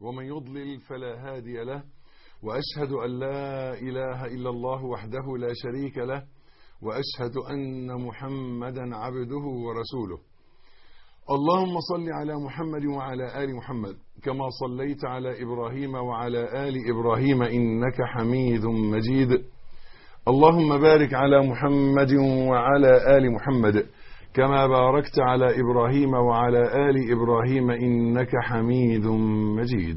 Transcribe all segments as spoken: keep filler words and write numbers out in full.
ومن يضلل فلا هادي له، وأشهد أن لا إله إلا الله وحده لا شريك له، وأشهد أن محمدا عبده ورسوله. اللهم صل على محمد وعلى آل محمد كما صليت على إبراهيم وعلى آل إبراهيم إنك حميد مجيد. اللهم بارك على محمد وعلى آل محمد كما باركت على إبراهيم وعلى آل إبراهيم إنك حميد مجيد.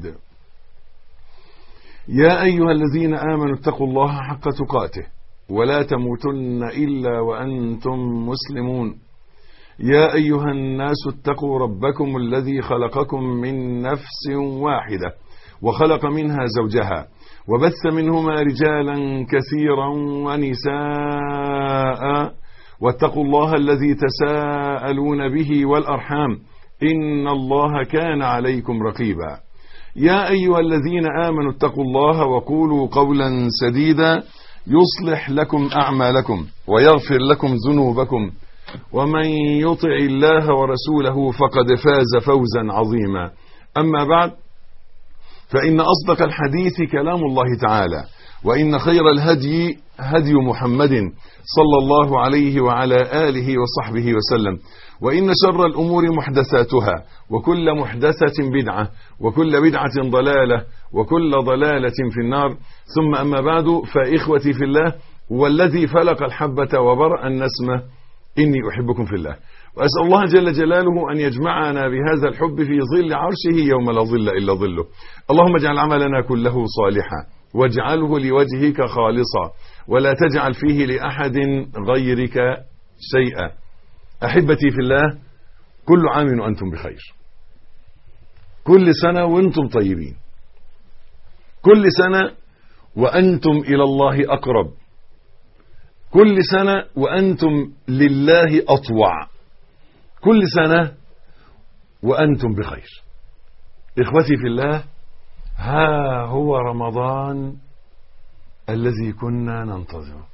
يا أيها الذين آمنوا اتقوا الله حق تقاته ولا تموتن إلا وأنتم مسلمون. يا أيها الناس اتقوا ربكم الذي خلقكم من نفس واحدة وخلق منها زوجها وبث منهما رجالا كثيرا ونساء، واتقوا الله الذي تساءلون به والأرحام إن الله كان عليكم رقيبا. يا أيها الذين آمنوا اتقوا الله وقولوا قولا سديدا يصلح لكم أعمالكم ويغفر لكم ذنوبكم، ومن يطع الله ورسوله فقد فاز فوزا عظيما. أما بعد، فإن أصدق الحديث كلام الله تعالى، وإن خير الهدي هدي محمد صلى الله عليه وعلى آله وصحبه وسلم، وإن شر الأمور محدثاتها، وكل محدثة بدعة، وكل بدعة ضلالة، وكل ضلالة في النار. ثم أما بعد، فإخوتي في الله والذي فلق الحبة وبرأ النسمة إني أحبكم في الله، وأسأل الله جل جلاله أن يجمعنا بهذا الحب في ظل عرشه يوم لا ظل إلا ظله. اللهم اجعل عملنا كله صالحا واجعله لوجهك خالصا ولا تجعل فيه لأحد غيرك شيئا. أحبتي في الله، كل عام وأنتم بخير، كل سنة وأنتم طيبين، كل سنة وأنتم إلى الله أقرب، كل سنة وأنتم لله أطوع، كل سنة وأنتم بخير. إخوتي في الله، ها هو رمضان الذي كنا ننتظره.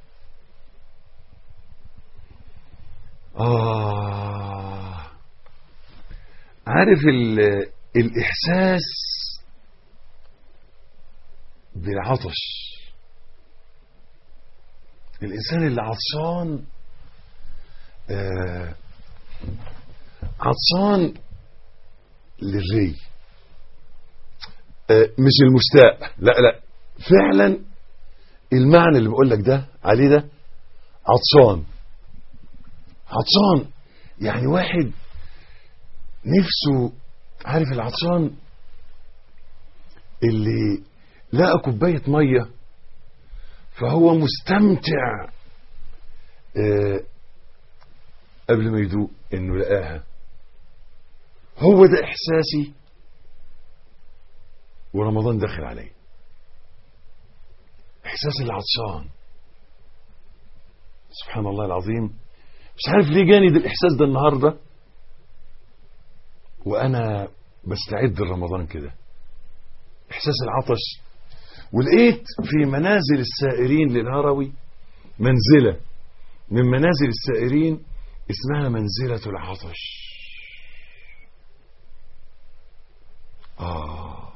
آه عارف الإحساس بالعطش، الإنسان اللي عطشان آه عطشان للري، آه مش المشتاق، لا لا فعلا المعنى اللي بقول لك ده عليه ده عطشان. عطشان يعني واحد نفسه، عارف العطشان اللي لقى كوباية مية فهو مستمتع آه قبل ما يدوق انه لقاها. هو ده احساسي ورمضان داخل عليه، احساس العطشان. سبحان الله العظيم، مش عارف ليه جاني ده الاحساس ده النهارده وانا بستعد لرمضان كده، احساس العطش. ولقيت في منازل السائرين للهروي منزلة من منازل السائرين اسمها منزلة العطش. آه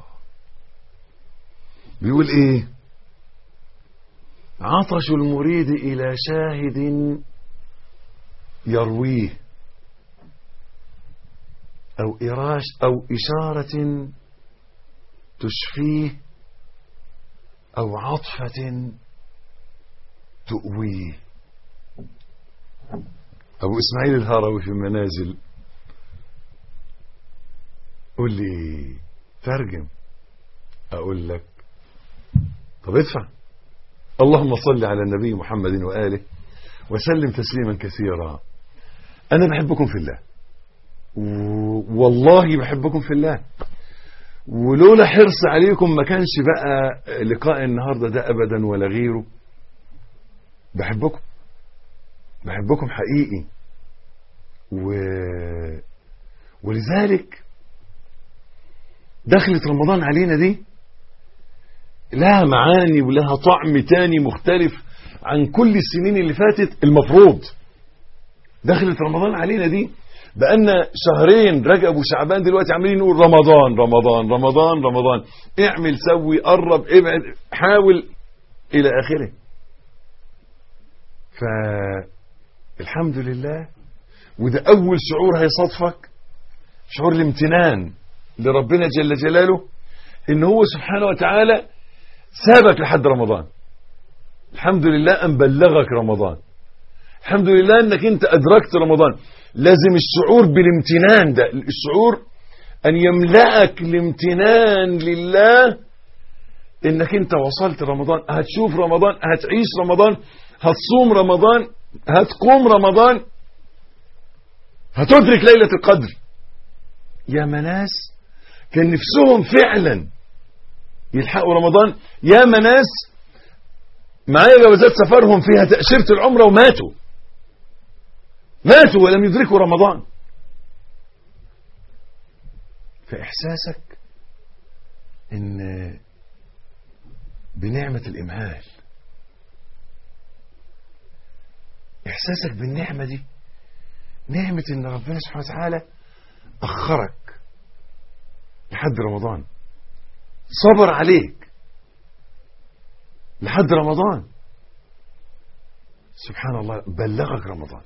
بيقول ايه؟ عطش المريد إلى شاهد يرويه، أو إراش أو إشارة تشفيه، أو عطفة تؤويه. أبو إسماعيل الهروي في المنازل. قول لي ترجم، أقول لك طب ادفع. اللهم صل على النبي محمد وآله وسلم تسليما كثيرا. أنا بحبكم في الله، والله بحبكم في الله، ولولا حرص عليكم ما كانش بقى لقاء النهاردة ده أبدا ولا غيره. بحبكم بحبكم حقيقي، و... ولذلك دخلت رمضان علينا دي لها معاني ولها طعم تاني مختلف عن كل السنين اللي فاتت. المفروض دخلت رمضان علينا دي بقالنا شهرين رجب وشعبان دلوقتي عاملين نقول رمضان رمضان رمضان رمضان، اعمل سوي قرب ابعد حاول الى اخره. فالحمد لله، وده اول شعور هيصادفك، شعور الامتنان لربنا جل جلاله ان هو سبحانه وتعالى سابك لحد رمضان. الحمد لله ان بلغك رمضان، الحمد لله انك انت ادركت رمضان. لازم الشعور بالامتنان ده، الشعور ان يملأك الامتنان لله انك انت وصلت رمضان، هتشوف رمضان، هتعيش رمضان، هتصوم رمضان، هتقوم رمضان، هتدرك ليلة القدر. يا مناس كان نفسهم فعلا يلحقوا رمضان، يا مناس معايا جوازات سفرهم فيها تأشيرة العمرة وماتوا ماتوا ولم يدركوا رمضان. فإحساسك إن بنعمة الإمهال، إحساسك بالنعمة دي، نعمة إن ربنا سبحانه وتعالى أخرك لحد رمضان، صبر عليك لحد رمضان، سبحان الله بلغك رمضان.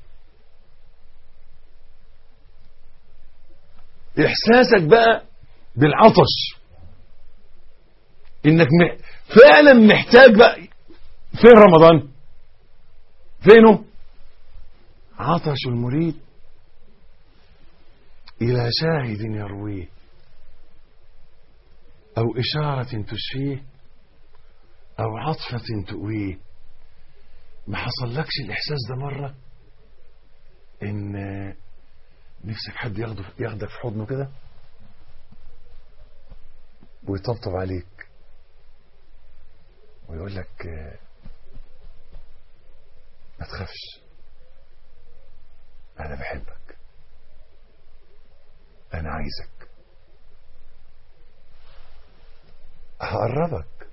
إحساسك بقى بالعطش، إنك فعلا محتاج بقى. فين رمضان؟ فينه؟ عطش المريد إلى شاهد يرويه أو إشارة تشفيه أو عطفة تؤويه. ما حصلكش الإحساس ده مرة إن نفسك حد ياخده ياخدك في حضنه كده ويطبطب عليك ويقول لك ما تخافش، أنا بحبك، أنا عايزك، هقربك،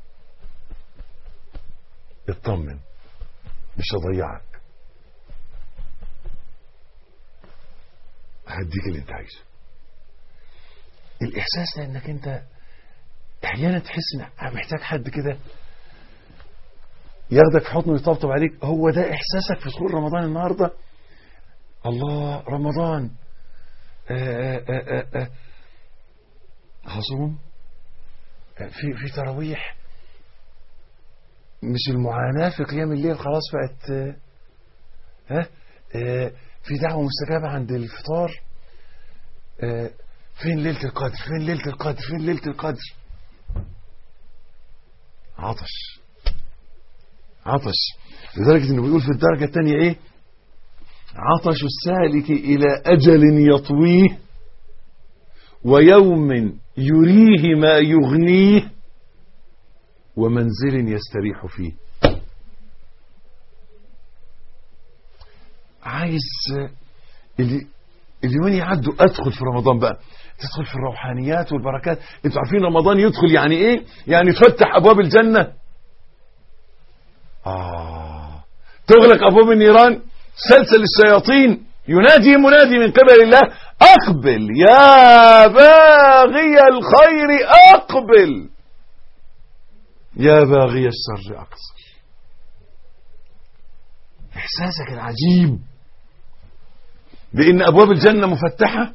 اطمن، مش هضيعك، هديك اللي انت عايزه. الإحساس ده انك انت احيانا تحس انك محتاج حد كده ياخدك في حضنه ويطبطب عليك، هو ده احساسك في دخول رمضان النهارده. الله، رمضان، آآ آآ آآ هصوم في في تراويح، مش المعاناة في قيام الليل خلاص بقت ها في دعوة مستجابة عند الفطار. فين ليلة القدر؟ فين ليلة القدر؟ فين ليلة القدر؟ عطش عطش لدرجة انه بيقول في الدرجة الثانية ايه؟ عطش السالك الى اجل يطويه ويوم يريه ما يغنيه ومنزل يستريح فيه. عايز اللي اليومين يعدوا ادخل في رمضان بقى، تدخل في الروحانيات والبركات. انتوا عارفين رمضان يدخل يعني ايه؟ يعني تفتح ابواب الجنة، آه تغلق ابواب النيران، سلسل الشياطين، ينادي منادي من قبل الله اقبل يا باغي الخير اقبل يا باغي الشر اقصر. احساسك العجيب بان ابواب الجنة مفتحة،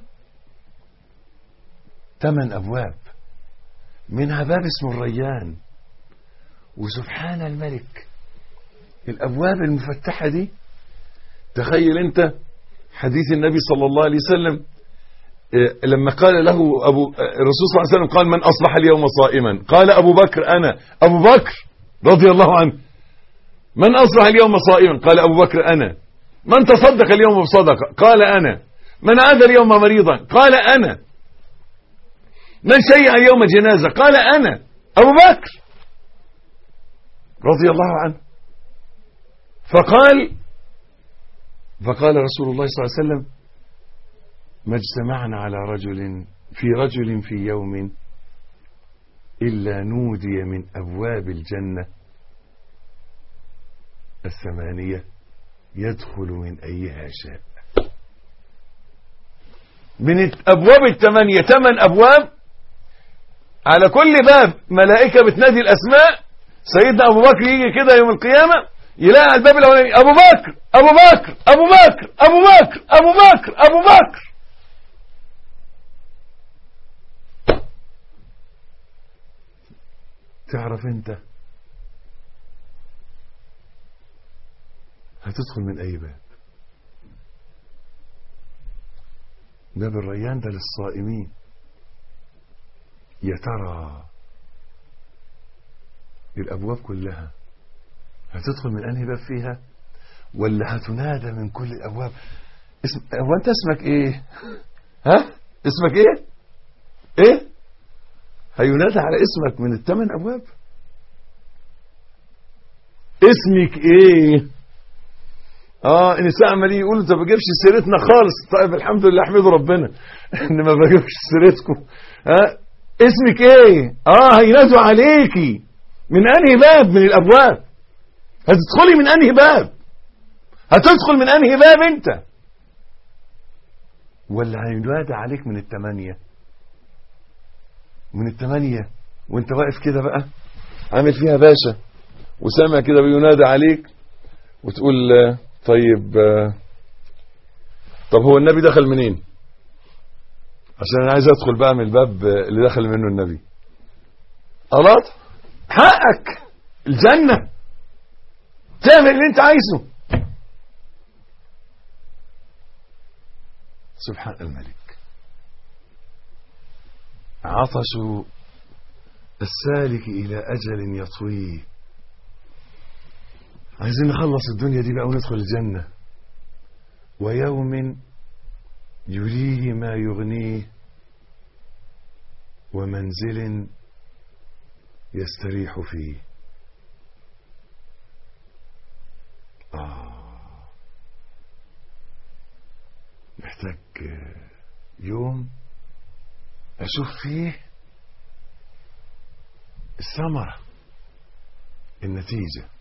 ثمان ابواب، منها باب اسمه الريان. وسبحان الملك الابواب المفتحة دي، تخيل انت حديث النبي صلى الله عليه وسلم لما قال له أبو الرسول صلى الله عليه وسلم قال من أصبح اليوم صائما؟ قال أبو بكر أنا. أبو بكر رضي الله عنه. من أصبح اليوم صائما؟ قال أبو بكر أنا. من تصدق اليوم بصدقة؟ قال أنا. من عاد اليوم مريضا؟ قال أنا. من شيع اليوم جنازة؟ قال أنا أبو بكر رضي الله عنه. فقال فقال رسول الله صلى الله عليه وسلم ما اجتمعنا على رجل في رجل في يوم إلا نودي من أبواب الجنة الثمانية يدخل من أيها شاء. من الابواب الثمانية ثمان ابواب، على كل باب ملائكة بتنادي الاسماء. سيدنا ابو بكر يجي كده يوم القيامة يلاقي على الباب الاولاني ابو بكر ابو بكر ابو بكر ابو بكر ابو بكر ابو بكر. تعرف انت هتدخل من اي باب؟ باب الريان ده للصائمين. يا ترى الابواب كلها هتدخل من انهي باب فيها؟ ولا هتنادى من كل الابواب؟ اسم هو انت اسمك ايه؟ ها اسمك ايه؟ ايه هينادى على اسمك من الثمان ابواب؟ اسمك ايه؟ اه النساء عمالين يقولوا انت ما بجيبش سيرتنا خالص. طيب الحمد لله احمدوا ربنا ان ما بجيبش سيرتكم. ها اسمك ايه؟ اه هينادوا عليكي من انهي باب من الابواب؟ هتدخلي من انهي باب؟ هتدخل من انهي باب انت؟ ولا هينادى عليك من الثمانية؟ من الثمانية وانت واقف كده بقى عامل فيها باشا وسامع كده بينادى عليك وتقول طيب طب هو النبي دخل منين؟ عشان انا عايز ادخل بقى من الباب اللي دخل منه النبي. خلاص حقك الجنة، تعمل اللي انت عايزه. سبحان الملك. عطش السالك إلى أجل يطويه. عايزين نخلص الدنيا دي بقى وندخل الجنة. ويوم يليه ما يغنيه ومنزل يستريح فيه. آه محتاج يوم أشوف فيه الثمرة، النتيجة.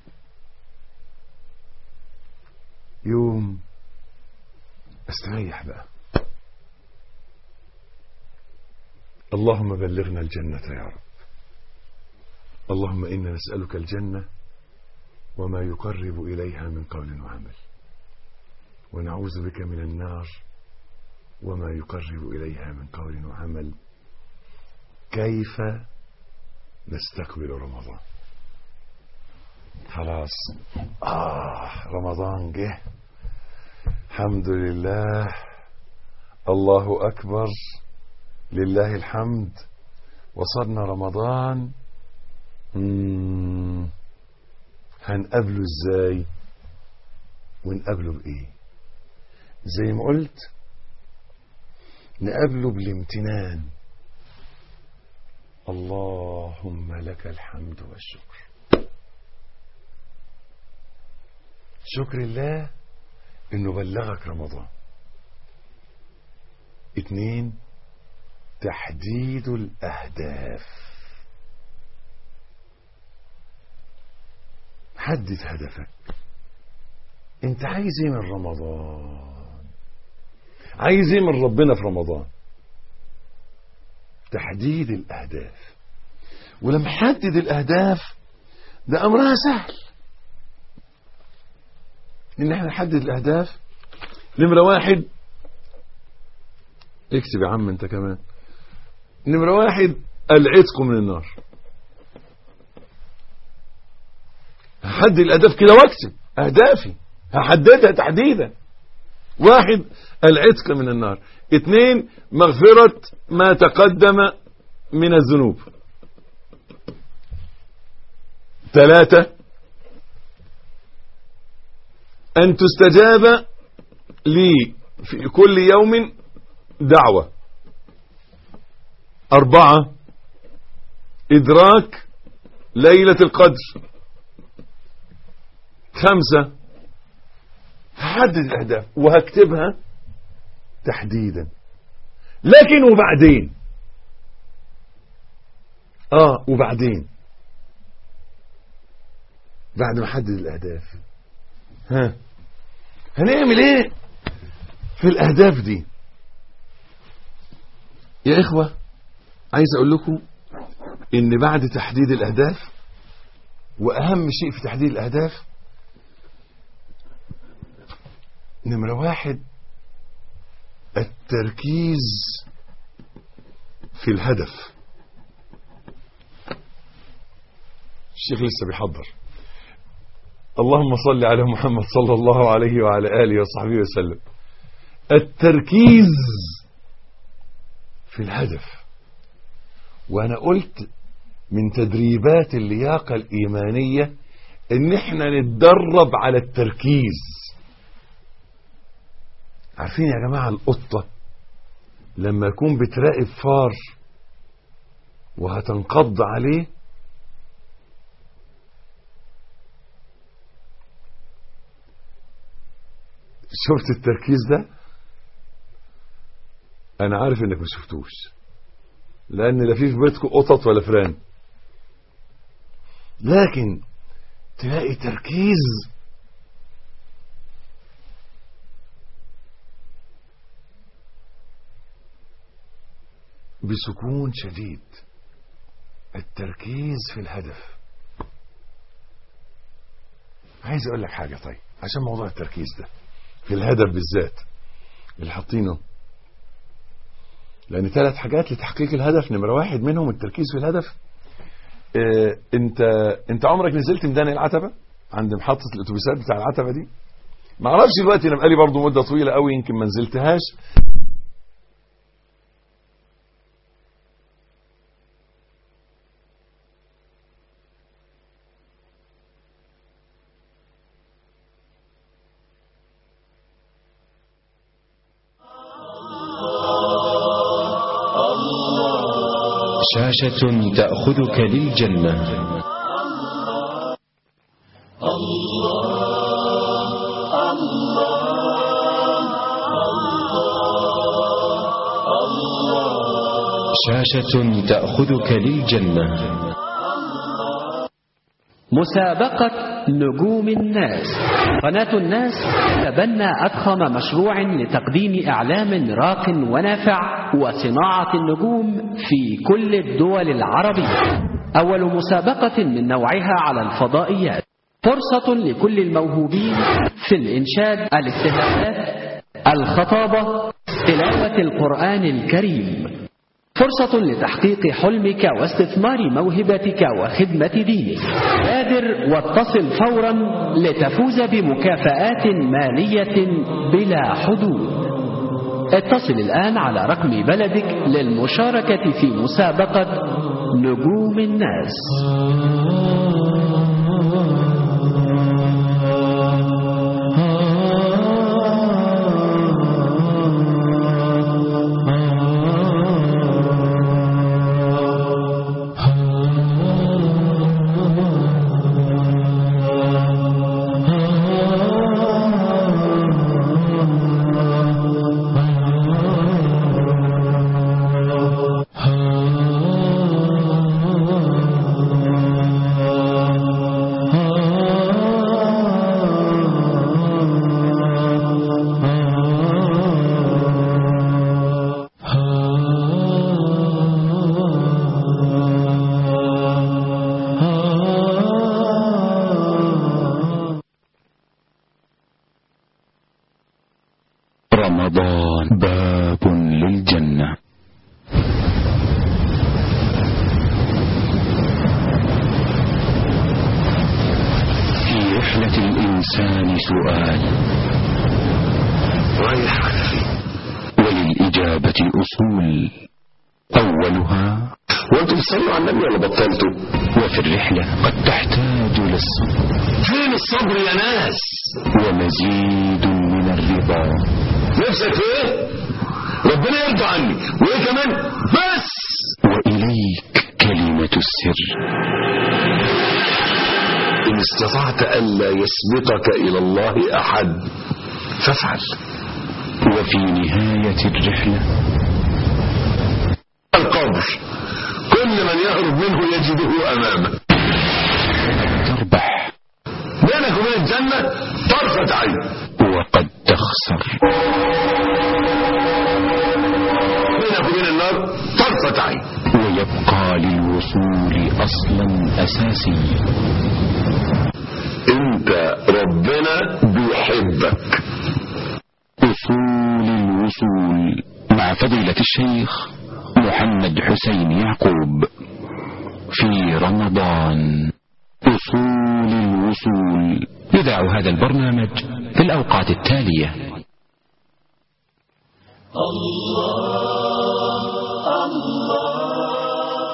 يوم استريح بقى. اللهم بلغنا الجنة يا رب. اللهم إنا نسألك الجنة وما يقرب إليها من قول وعمل، ونعوذ بك من النار وما يقرب إليها من قول وعمل. كيف نستقبل رمضان؟ خلاص آه رمضان جه، الحمد لله، الله أكبر، لله الحمد، وصلنا رمضان. مم. هنقابله ازاي ونقابله بإيه؟ زي ما قلت نقابله بالامتنان. اللهم لك الحمد والشكر. شكر الله انه بلغك رمضان. اتنين، تحديد الاهداف. حدد هدفك. انت عايز ايه من رمضان؟ عايز ايه من ربنا في رمضان؟ تحديد الاهداف. ولما حدد الاهداف ده امرها سهل ان احنا نحدد الاهداف. نمرة واحد، اكتب يا عم انت كمان. نمرة واحد، العتق من النار. هحدد الاهداف كده واكتب اهدافي، هحددها تحديدا. واحد، العتق من النار. اثنين، مغفرة ما تقدم من الذنوب. ثلاثة، أن تستجاب لي في كل يوم دعوة. أربعة، إدراك ليلة القدر. خمسة، هحدد الأهداف وهكتبها تحديدا. لكن وبعدين آه وبعدين بعد ما أحدد الأهداف ها هنعمل إيه في الأهداف دي؟ يا إخوة، عايز أقول لكم إن بعد تحديد الأهداف، وأهم شيء في تحديد الأهداف نمرة واحد التركيز في الهدف. الشيخ لسه بيحضر. اللهم صل على محمد صلى الله عليه وعلى آله وصحبه وسلم. التركيز في الهدف. وأنا قلت من تدريبات اللياقة الإيمانية إن إحنا نتدرب على التركيز. عارفين يا جماعة القطة لما يكون بتراقب فار وهتنقض عليه، شفت التركيز ده؟ انا عارف انك ما شفتوش، لان لا في في بيتكم قطط ولا فران، لكن تلاقي تركيز بسكون شديد. التركيز في الهدف. عايز اقول لك حاجة طيب عشان موضوع التركيز ده في الهدف بالذات اللي حاطينه، لان ثلاث حاجات لتحقيق الهدف. نمرة واحد منهم التركيز في الهدف. اه انت انت عمرك نزلت ميدان العتبة عند محطة الاتوبيسات بتاع العتبة دي؟ ما اعرفش دلوقتي، انا بقالي برضو مدة طويلة قوي يمكن ما نزلتهاش. شاشة تأخذك للجنة. الله الله الله. شاشة تأخذك للجنة. مسابقة نجوم الناس. قناة الناس تبنى أضخم مشروع لتقديم إعلام راق ونافع وصناعة النجوم في كل الدول العربية. أول مسابقة من نوعها على الفضائيات، فرصة لكل الموهوبين في الإنشاد، الاستهزاءات، الخطابة، تلاوة القرآن الكريم. فرصة لتحقيق حلمك واستثمار موهبتك وخدمة دينك. بادر واتصل فورا لتفوز بمكافآت مالية بلا حدود. اتصل الآن على رقم بلدك للمشاركة في مسابقة نجوم الناس. رمضان باب للجنة. في رحلة الإنسان سؤال رايح على فين؟ وللإجابة أصول. أولها وانتم تصلوا على النبي ولا بطلتوا؟ وفي الرحلة قد تحتاج للصبر. فين الصبر يا ناس؟ ومزيد من الرضا. نفسك في ايه؟ ربنا يرضى عني، وايه كمان؟ بس. وإليك كلمة السر. إن استطعت ألا يسبقك إلى الله أحد فافعل. وفي نهاية الرحلة القبر، كل من يهرب منه يجده أمامه. تربح بينك وبين الجنة طرفة عين، وقد تخسر. بينك ينجو من النار طرفة عين. ويبقى للوصول أصلا أساسي. انت ربنا بيحبك. أصول الوصول مع فضيلة الشيخ محمد حسين يعقوب في رمضان. أصول الوصول يذاع هذا البرنامج في الأوقات التالية: الله الله.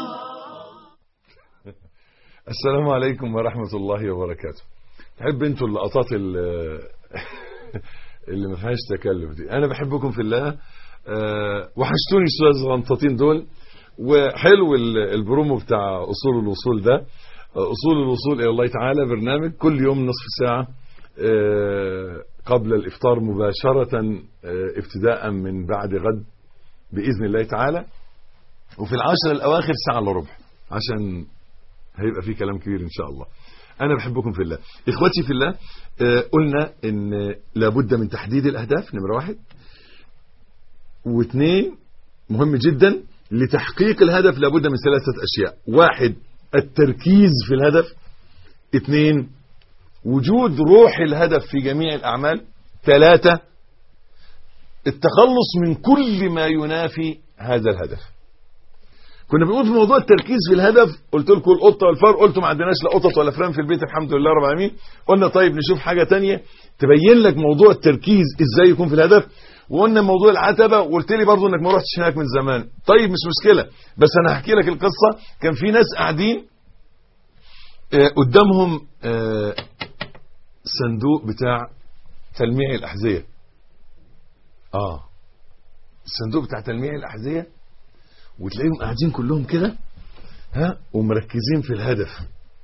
السلام عليكم ورحمة الله وبركاته. تحب انتوا اللقطات اللي ما فيهاش تكلف دي؟ انا بحبكم في الله. أه وحشتوني الشوية الغنطتين دول. وحلو البرومو بتاع أصول الوصول ده. أصول الوصول إلى الله تعالى برنامج كل يوم نصف ساعة أه قبل الإفطار مباشرة، أه ابتداء من بعد غد بإذن الله تعالى، وفي العشر الأواخر ساعة إلا ربع، عشان هيبقى فيه كلام كبير إن شاء الله. أنا بحبكم في الله. إخوتي في الله، أه قلنا إن لابد من تحديد الأهداف، نمرة واحد. واثنين مهم جدا، لتحقيق الهدف لابد من ثلاثة أشياء: واحد التركيز في الهدف، اثنين وجود روح الهدف في جميع الأعمال، ثلاثة التخلص من كل ما ينافي هذا الهدف. كنا بنقول في موضوع التركيز في الهدف، قلت لكم القطة والفار، قلتوا ما عندناش لا قطط ولا فران في البيت الحمد لله رب العالمين. قلنا طيب نشوف حاجة تانية تبين لك موضوع التركيز ازاي يكون في الهدف. وقلنا موضوع العتبة، وقلت لي برضو انك ما رحتش هناك من زمان. طيب مش مشكلة، بس انا هحكي لك القصة. كان في ناس قاعدين آه قدامهم آه صندوق بتاع تلميع الأحذية. اه الصندوق بتاع تلميع الأحذية، وتلاقيهم قاعدين كلهم كده ها ومركزين في الهدف.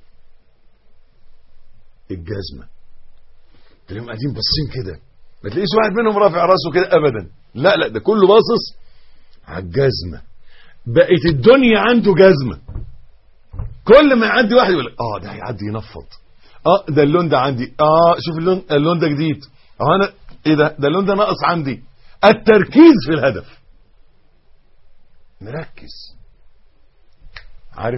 الجزمة تلاقيهم قاعدين باصين كده، ما تلاقيش واحد منهم رافع راسه كده ابدا، لا لا، ده كله باصص على الجزمة. بقت الدنيا عنده جزمة. كل ما يعدي واحد يقول اه ده هيعدي ينفض، اه ده اللون ده عندي، اه شوف اللون اللون ده جديد، اه انا ايه ده ده اللون ده ناقص عندي. التركيز في الهدف، نركز. عارف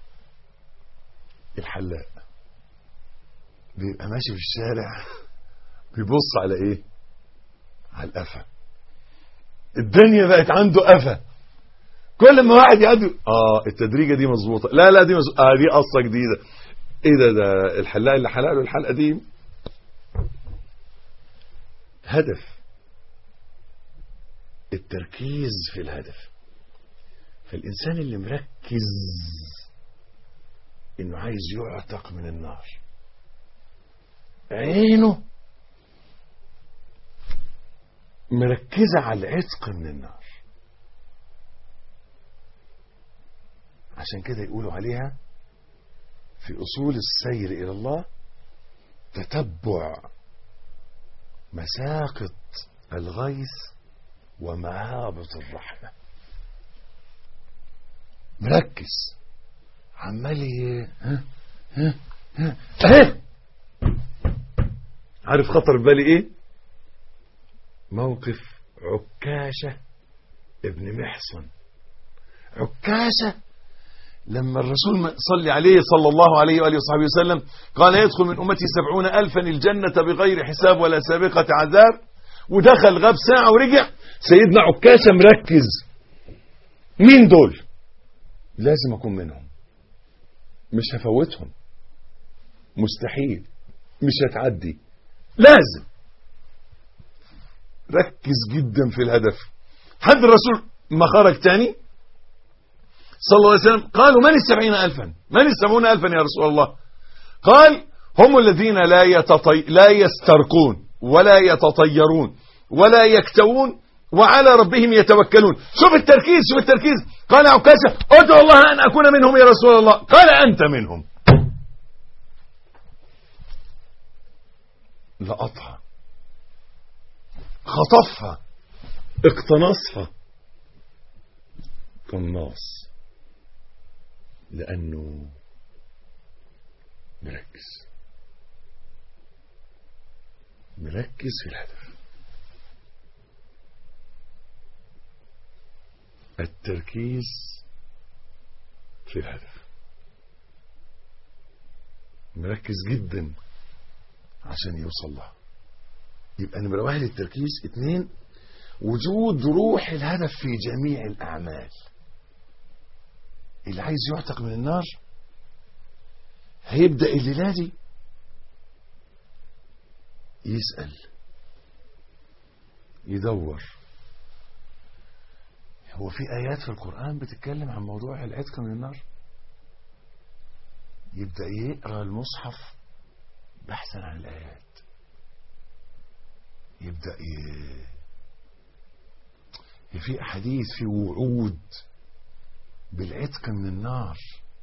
الحلاق بيبقى ماشي في الشارع بيبص على ايه؟ على القفا. الدنيا بقت عنده قفا. كل ما واحد يعدي اه التدريجه دي مظبوطه، لا لا دي مظبوطه، اه دي قصه جديده. ايه ده ده الحلاق اللي حلق له الحلقه دي. هدف، التركيز في الهدف. فالإنسان اللي مركز إنه عايز يعتق من النار، عينه مركزة على العتق من النار. عشان كده يقولوا عليها في أصول السير إلى الله تتبع مساقط الغيث ومهابط الرحمة. مركز عمال ها ها ها ها. عارف خطر بالي ايه؟ موقف عكاشة ابن محصن. عكاشة لما الرسول صلى عليه صلى الله عليه وآله وصحبه وسلم قال يدخل من أمتي سبعون ألفا الجنة بغير حساب ولا سابقة عذاب، ودخل غاب ساعة ورجع. سيدنا عكاشة مركز، مين دول؟ لازم أكون منهم، مش هفوتهم، مستحيل، مش هتعدي، لازم. ركز جدا في الهدف. حد الرسول ما خرج تاني صلى الله عليه وسلم قالوا من السبعين ألفا؟ من السبعون ألفا يا رسول الله؟ قال هم الذين لا, يتطي... لا يسترقون ولا يتطيرون ولا يكتوون وعلى ربهم يتوكلون. شوف التركيز، شوف التركيز. قال عكاشة ادعو الله أن أكون منهم يا رسول الله. قال أنت منهم. لقطها، خطفها، اقتنصها. قناص، لأنه مركز، مركز في الهدف. التركيز في الهدف، مركز جدا عشان يوصل لها. يبقى نمرة واحد التركيز. اتنين وجود روح الهدف في جميع الأعمال. اللي عايز يعتق من النار هيبدأ الليلة دي يسأل، يدور، هو في آيات في القرآن بتتكلم عن موضوع العتق من النار؟ يبدأ يقرأ المصحف بحثا عن الآيات، يبدأ ي... في أحاديث، في وعود بالعتق من النار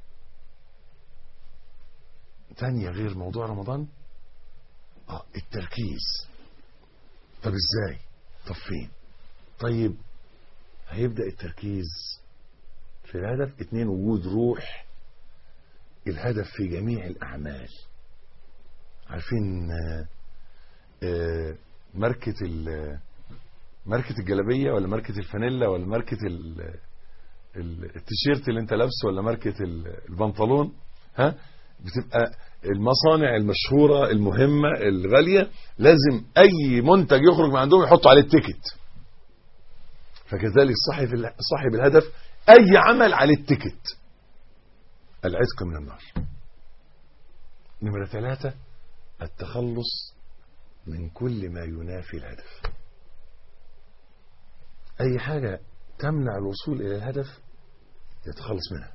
تانية غير موضوع رمضان. آه التركيز. طب ازاي؟ طب فين؟ طيب هيبدأ التركيز في الهدف. اتنين وجود روح الهدف في جميع الأعمال. عارفين آه آه ماركة ماركة الجلابية ولا ماركة الفانيلا ولا ماركة التيشيرت اللي انت لابسه ولا ماركة البنطلون؟ ها، بتبقى المصانع المشهورة المهمة الغالية لازم اي منتج يخرج من عندهم يحطوا عليه التيكت. فكذلك صاحب صاحب الهدف اي عمل عليه التيكت، العتق من النار. نمرة ثلاثة التخلص من كل ما ينافي الهدف. اي حاجة تمنع الوصول الى الهدف يتخلص منها.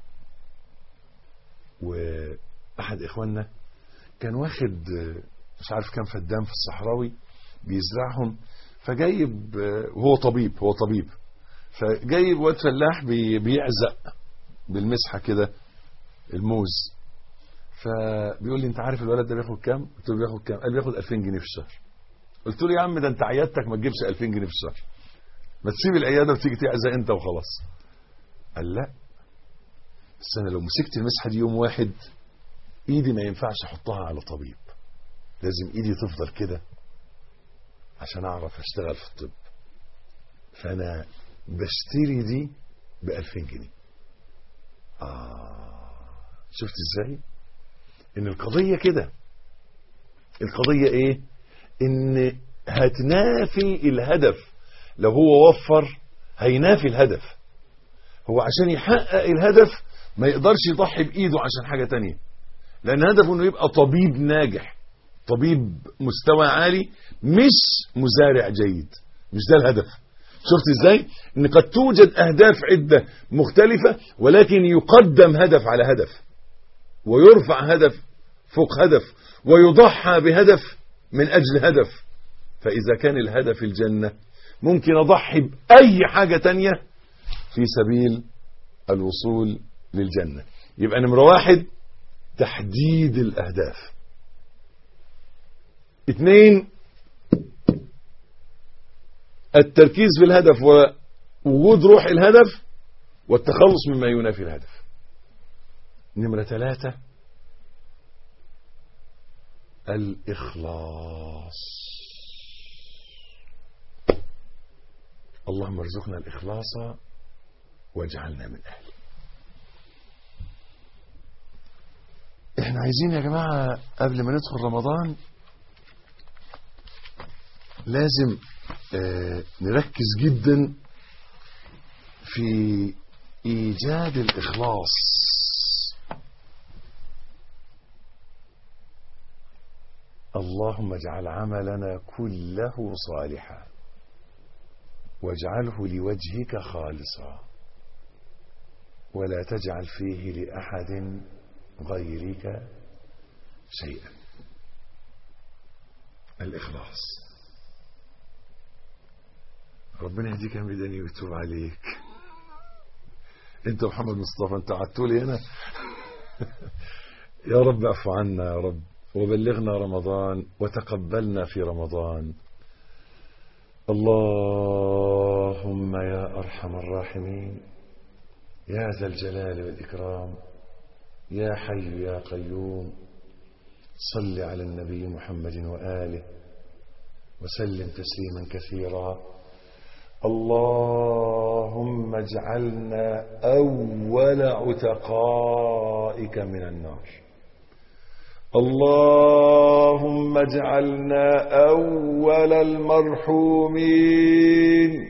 واحد اخواننا كان واخد مش عارف كام فدان في الصحراوي بيزرعهم، فجايب، وهو طبيب هو طبيب فجايب واد فلاح بيعزق بالمسحة كده الموز. فبيقول لي انت عارف الولد ده بياخد كام؟ قلت له بياخد كام؟ قال بياخد ألفين جنيه في الشهر. قلت له يا عم ده انت عيادتك ما تجيبش ألفين جنيه في الشهر، ما تسيب العياده وتيجي تعزق انت وخلاص. قال لا، بس انا لو مسكت المسحه دي يوم واحد ايدي ما ينفعش احطها على طبيب، لازم ايدي تفضل كده عشان اعرف اشتغل في الطب. فانا بشتري دي بألفين جنيه. آه شفت ازاي ان القضية كده؟ القضية ايه؟ ان هتنافي الهدف. لو هو وفر هينافي الهدف. هو عشان يحقق الهدف ما يقدرش يضحي بإيده عشان حاجة تانية، لأن هدفه انه يبقى طبيب ناجح، طبيب مستوى عالي، مش مزارع جيد. مش ده الهدف. شفت ازاي ان قد توجد اهداف عدة مختلفة، ولكن يقدم هدف على هدف، ويرفع هدف فوق هدف، ويضحى بهدف من اجل هدف. فاذا كان الهدف الجنة ممكن اضحي باي حاجة تانية في سبيل الوصول للجنة. يبقى نمرة واحد تحديد الاهداف. اثنين التركيز في الهدف ووجود روح الهدف والتخلص مما ينافي الهدف. نمرة ثلاثة الإخلاص. اللهم ارزقنا الإخلاص واجعلنا من أهله. احنا عايزين يا جماعة قبل ما ندخل رمضان لازم آه نركز جدا في إيجاد الإخلاص. اللهم اجعل عملنا كله صالحا واجعله لوجهك خالصا ولا تجعل فيه لأحد غيرك شيئا. الإخلاص. ربنا يهديك يا ميداني ويتوب عليك. انت محمد مصطفى انت قعدتولي هنا. يا رب اعفو عنا يا رب، وبلغنا رمضان وتقبلنا في رمضان. اللهم يا أرحم الراحمين يا ذا الجلال والإكرام يا حي يا قيوم صل على النبي محمد وآله وسلم تسليما كثيرا. اللهم اجعلنا أول عتقائك من النار. اللهم اجعلنا أول المرحومين.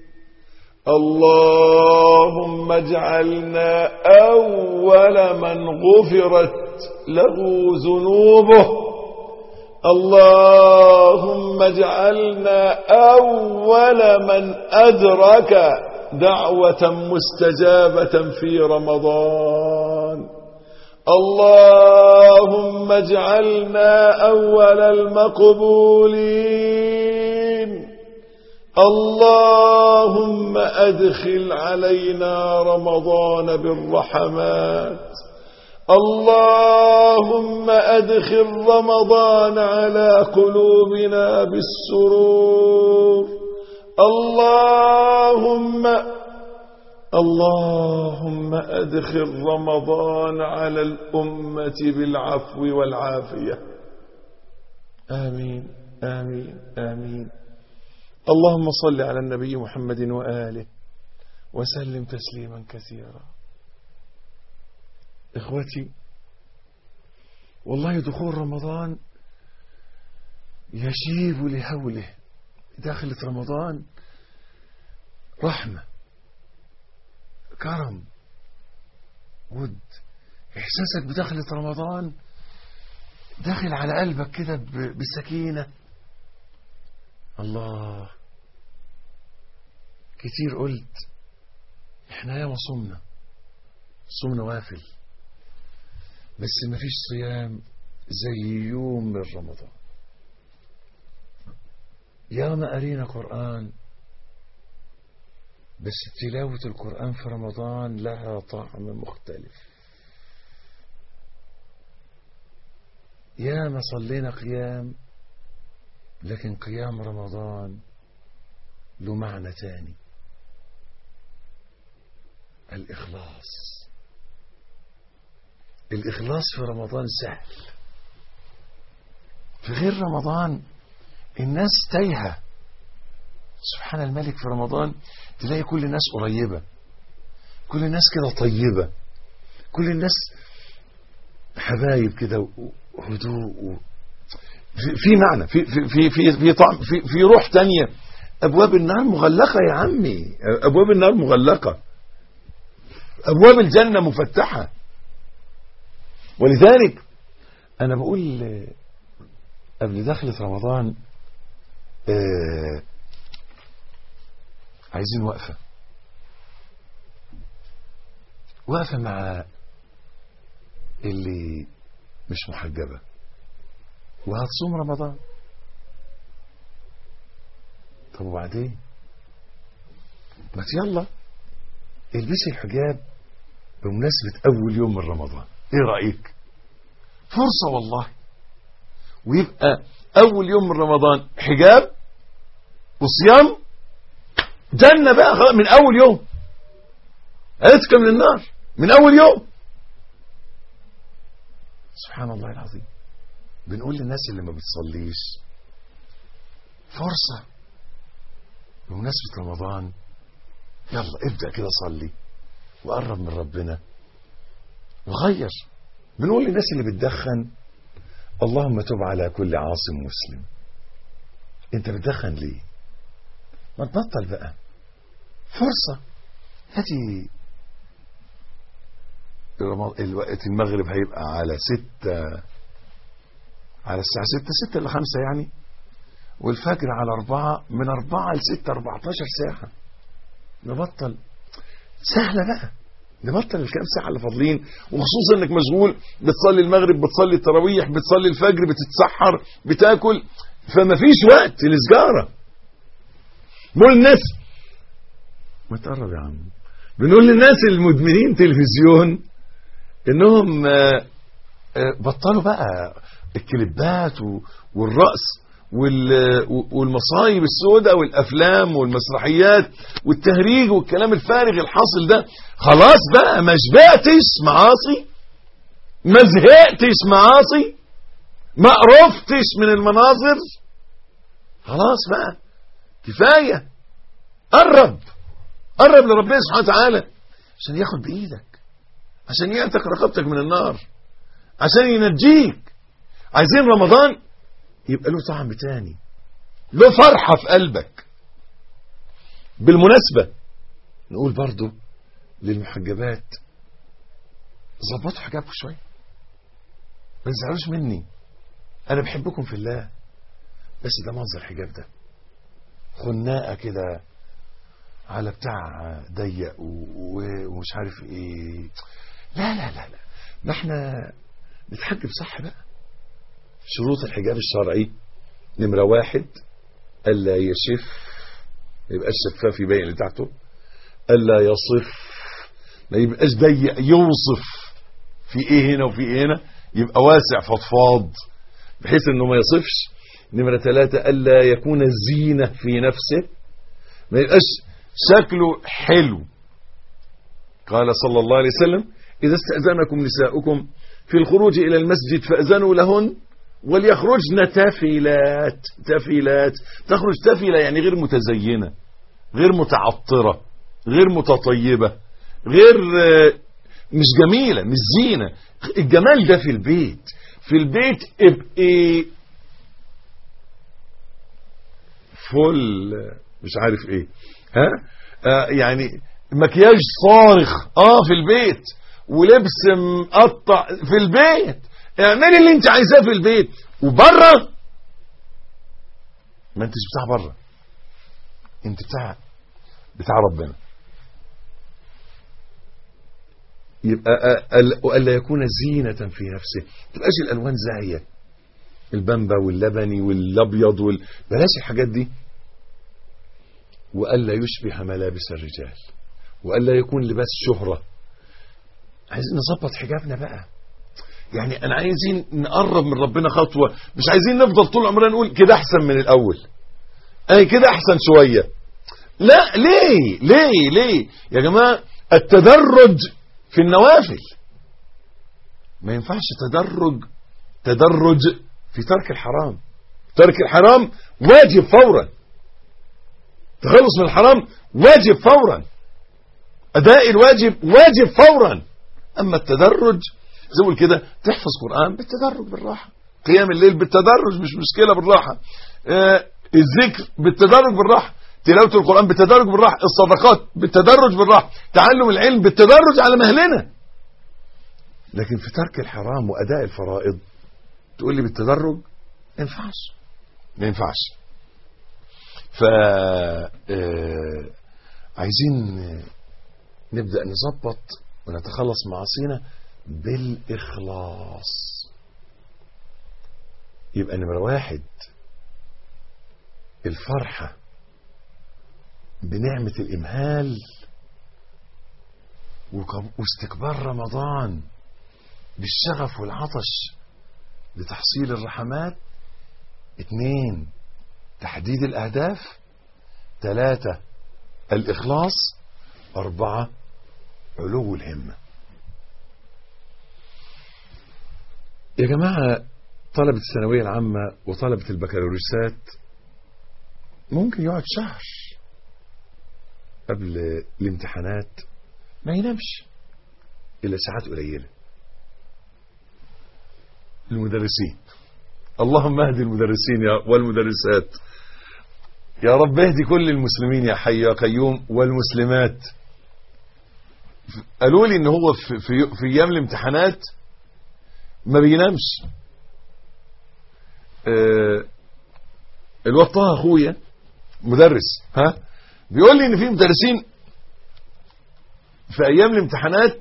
اللهم اجعلنا أول من غفرت له ذنوبه. اللهم اجعلنا أول من أدرك دعوة مستجابة في رمضان. اللهم اجعلنا أول المقبولين. اللهم أدخل علينا رمضان بالرحمات. اللهم أدخل رمضان على قلوبنا بالسرور. اللهم اللهم أدخل رمضان على الأمة بالعفو والعافية. آمين آمين آمين. اللهم صل على النبي محمد وآله وسلم تسليما كثيرا. إخوتي، والله دخول رمضان يشيب لهوله. داخلة رمضان رحمة، كرم، ود. إحساسك بداخلة رمضان داخل على قلبك كده بسكينة. الله، كتير قلت احنا ياما صمنا صمنا وافل، بس ما فيش صيام زي يوم من رمضان. ياما قرينا قرآن، بس تلاوة القرآن في رمضان لها طعم مختلف. ياما صلينا قيام، لكن قيام رمضان له معنى تاني، الإخلاص. الإخلاص في رمضان سهل. في غير رمضان الناس تايهة. سبحان الملك، في رمضان تلاقي كل الناس قريبة، كل الناس كده طيبة، كل الناس حبايب كده وهدوء. في معنى، في في في في في طعم، في في روح تانية. أبواب النار مغلقة يا عمي، أبواب النار مغلقة، أبواب الجنة مفتحة. ولذلك أنا بقول قبل دخلة رمضان آه عايزين وقفة وقفة مع اللي مش محجبة وهتصوم رمضان. طب وبعدين؟ ما يلا البسي الحجاب بمناسبة أول يوم من رمضان. إيه رأيك؟ فرصة والله. ويبقى أول يوم من رمضان حجاب وصيام، جنة بقى من أول يوم، عتق من النار من أول يوم. سبحان الله العظيم. بنقول للناس اللي ما بتصليش فرصة بمناسبة رمضان، يلا ابدأ كده صلي وقرب من ربنا وغير. بنقول للناس اللي بتدخن اللهم تب على كل عاصم مسلم. انت بتدخن ليه؟ ما تبطل بقى، فرصة. هاتي الوقت، المغرب هيبقى على ستة، على الساعة ستة ستة إلى خمسة يعني، والفجر على أربعة، من أربعة لستة أربعتاشر ساعة. نبطل، سهلة بقى، نبطل الكام ساعة اللي فاضلين. وخصوصا انك مشغول، بتصلي المغرب، بتصلي التراويح، بتصلي الفجر، بتتسحر، بتاكل، فما فيش وقت للسجارة. بنقول للناس ما تقرب يا عم، بنقول للناس المدمنين تلفزيون انهم بطلوا بقى الكليبات والرقص والمصايب السوداء والافلام والمسرحيات والتهريج والكلام الفارغ الحاصل ده. خلاص بقى، ما شبعتش معاصي، ما زهقتش معاصي، ما قرفتش من المناظر، خلاص بقى كفاية. قرب قرب لربنا سبحانه وتعالى عشان ياخد بإيدك، عشان يعتق رقبتك من النار، عشان ينجيك. عايزين رمضان يبقى له طعم تاني، له فرحة في قلبك. بالمناسبة نقول برضو للمحجبات ظبطوا حجابكم شوية، ما تزعلوش مني، انا بحبكم في الله، بس ده منظر الحجاب ده خناقة كده على بتاع ضيق ومش عارف ايه. لا لا لا لا، ما احنا نتحجب صح بقى. شروط الحجاب الشرعي: نمرة واحد ألا يشف، ما يبقاش شفاف يبين اللي تحته. ألا يصف، ما يبقاش ضيق يوصف في ايه هنا وفي ايه هنا، يبقى واسع فضفاض بحيث انه ما يصفش. نمرة ثلاثة ألا يكون زينة في نفسه، ما يبقاش شكله حلو. قال صلى الله عليه وسلم: إذا استأذنكم نساؤكم في الخروج إلى المسجد فأذنوا لهن وليخرجن تافلات. تافلات، تخرج تافلة يعني غير متزينة، غير متعطرة، غير متطيبة، غير مش جميلة، مش زينة. الجمال ده في البيت. في البيت ابقي فل مش عارف ايه، ها آه يعني مكياج صارخ اه في البيت، ولبس مقطع في البيت. اعملي اللي انت عايزاه في البيت، وبره ما انتش بتاع بره، انت بتاع بتاع ربنا. يبقى ألا يكون زينة في نفسه، تبقاش الألوان زاهية، البامبا واللبني والأبيض وال... بلاش الحاجات دي. وألا يشبه ملابس الرجال، وألا يكون لباس شهرة. عايزين نظبط حجابنا بقى، يعني أنا عايزين نقرب من ربنا خطوة، مش عايزين نفضل طول عمرنا نقول كده أحسن من الأول، أي كده أحسن شوية. لا، ليه ليه ليه يا جماعة؟ التدرج في النوافل ما ينفعش تدرج تدرج في ترك الحرام. ترك الحرام واجب فورا، تخلص من الحرام واجب فورا، أداء الواجب واجب فورا. أما التدرج زي ما كده، تحفظ قرآن بالتدرج بالراحة، قيام الليل بالتدرج مش مشكلة بالراحة، آه الذكر بالتدرج بالراحة، تلاوة القرآن بالتدرج بالراحة، الصدقات بالتدرج بالراحة، تعلم العلم بالتدرج على مهلنا. لكن في ترك الحرام وأداء الفرائض تقول لي بالتدرج؟ ما ينفعش ما ينفعش. ف آه عايزين نبدأ نظبط ونتخلص معاصينا بالإخلاص. يبقى نمرة واحد الفرحة بنعمة الإمهال واستكبار رمضان بالشغف والعطش لتحصيل الرحمات. اثنين تحديد الأهداف. ثلاثة الإخلاص. أربعة علو الهمة. يا جماعة، طلبة الثانوية العامة وطلبة البكالوريوسات ممكن يقعد شهر قبل الامتحانات ما ينامش إلا ساعات قليلة. المدرسين، اللهم اهدي المدرسين والمدرسات يا رب، اهدي كل المسلمين يا حي يا قيوم، والمسلمات. قالوا لي ان هو في, في, في ايام الامتحانات ما بينامش. اه الواد طه اخويا مدرس، ها بيقول لي ان في مدرسين في ايام الامتحانات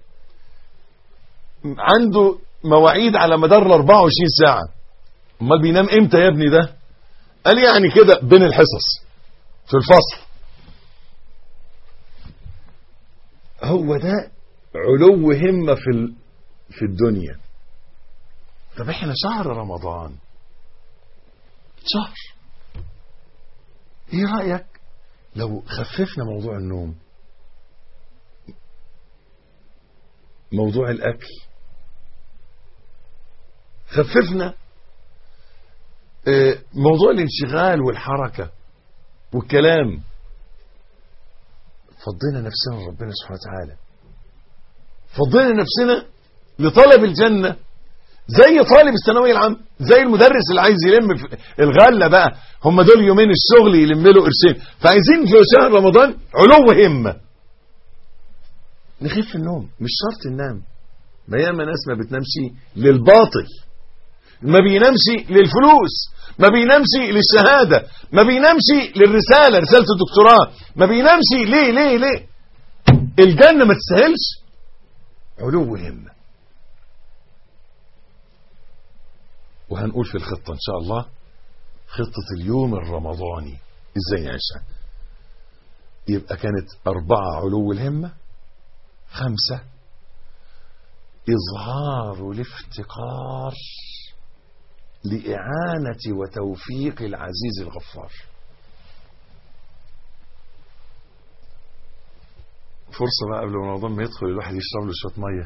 عنده مواعيد على مدار ال أربعة وعشرين ساعة. امال بينام امتى يا ابني ده؟ قال يعني كده بين الحصص في الفصل. هو ده علو همة في في الدنيا. طب احنا شهر رمضان، شهر، ايه رأيك لو خففنا موضوع النوم، موضوع الاكل، خففنا موضوع الانشغال والحركة والكلام، فضينا نفسنا لربنا سبحانه وتعالى، فضينا نفسنا لطلب الجنة، زي طالب الثانوية العامة، زي المدرس اللي عايز يلم في الغلة بقى، هم دول يومين الشغل يلم له قرشين، فعايزين في شهر رمضان علو همة، نخف النوم. مش شرط ننام، ما ياما ناس ما بتنامش للباطل، ما بينامش للفلوس، ما بينامش للشهادة، ما بينامش للرسالة، رسالة الدكتوراه، ما بينامش ليه ليه ليه الجنة ما تستاهلش علو الهمة. وهنقول في الخطة إن شاء الله خطة اليوم الرمضاني إزاي نعيشها. يبقى كانت أربعة علو الهمة، خمسة إظهار الافتقار لإعانة وتوفيق العزيز الغفار. فرصة بقى قبل رمضان ما يدخل الواحد يشرب له شوية مية.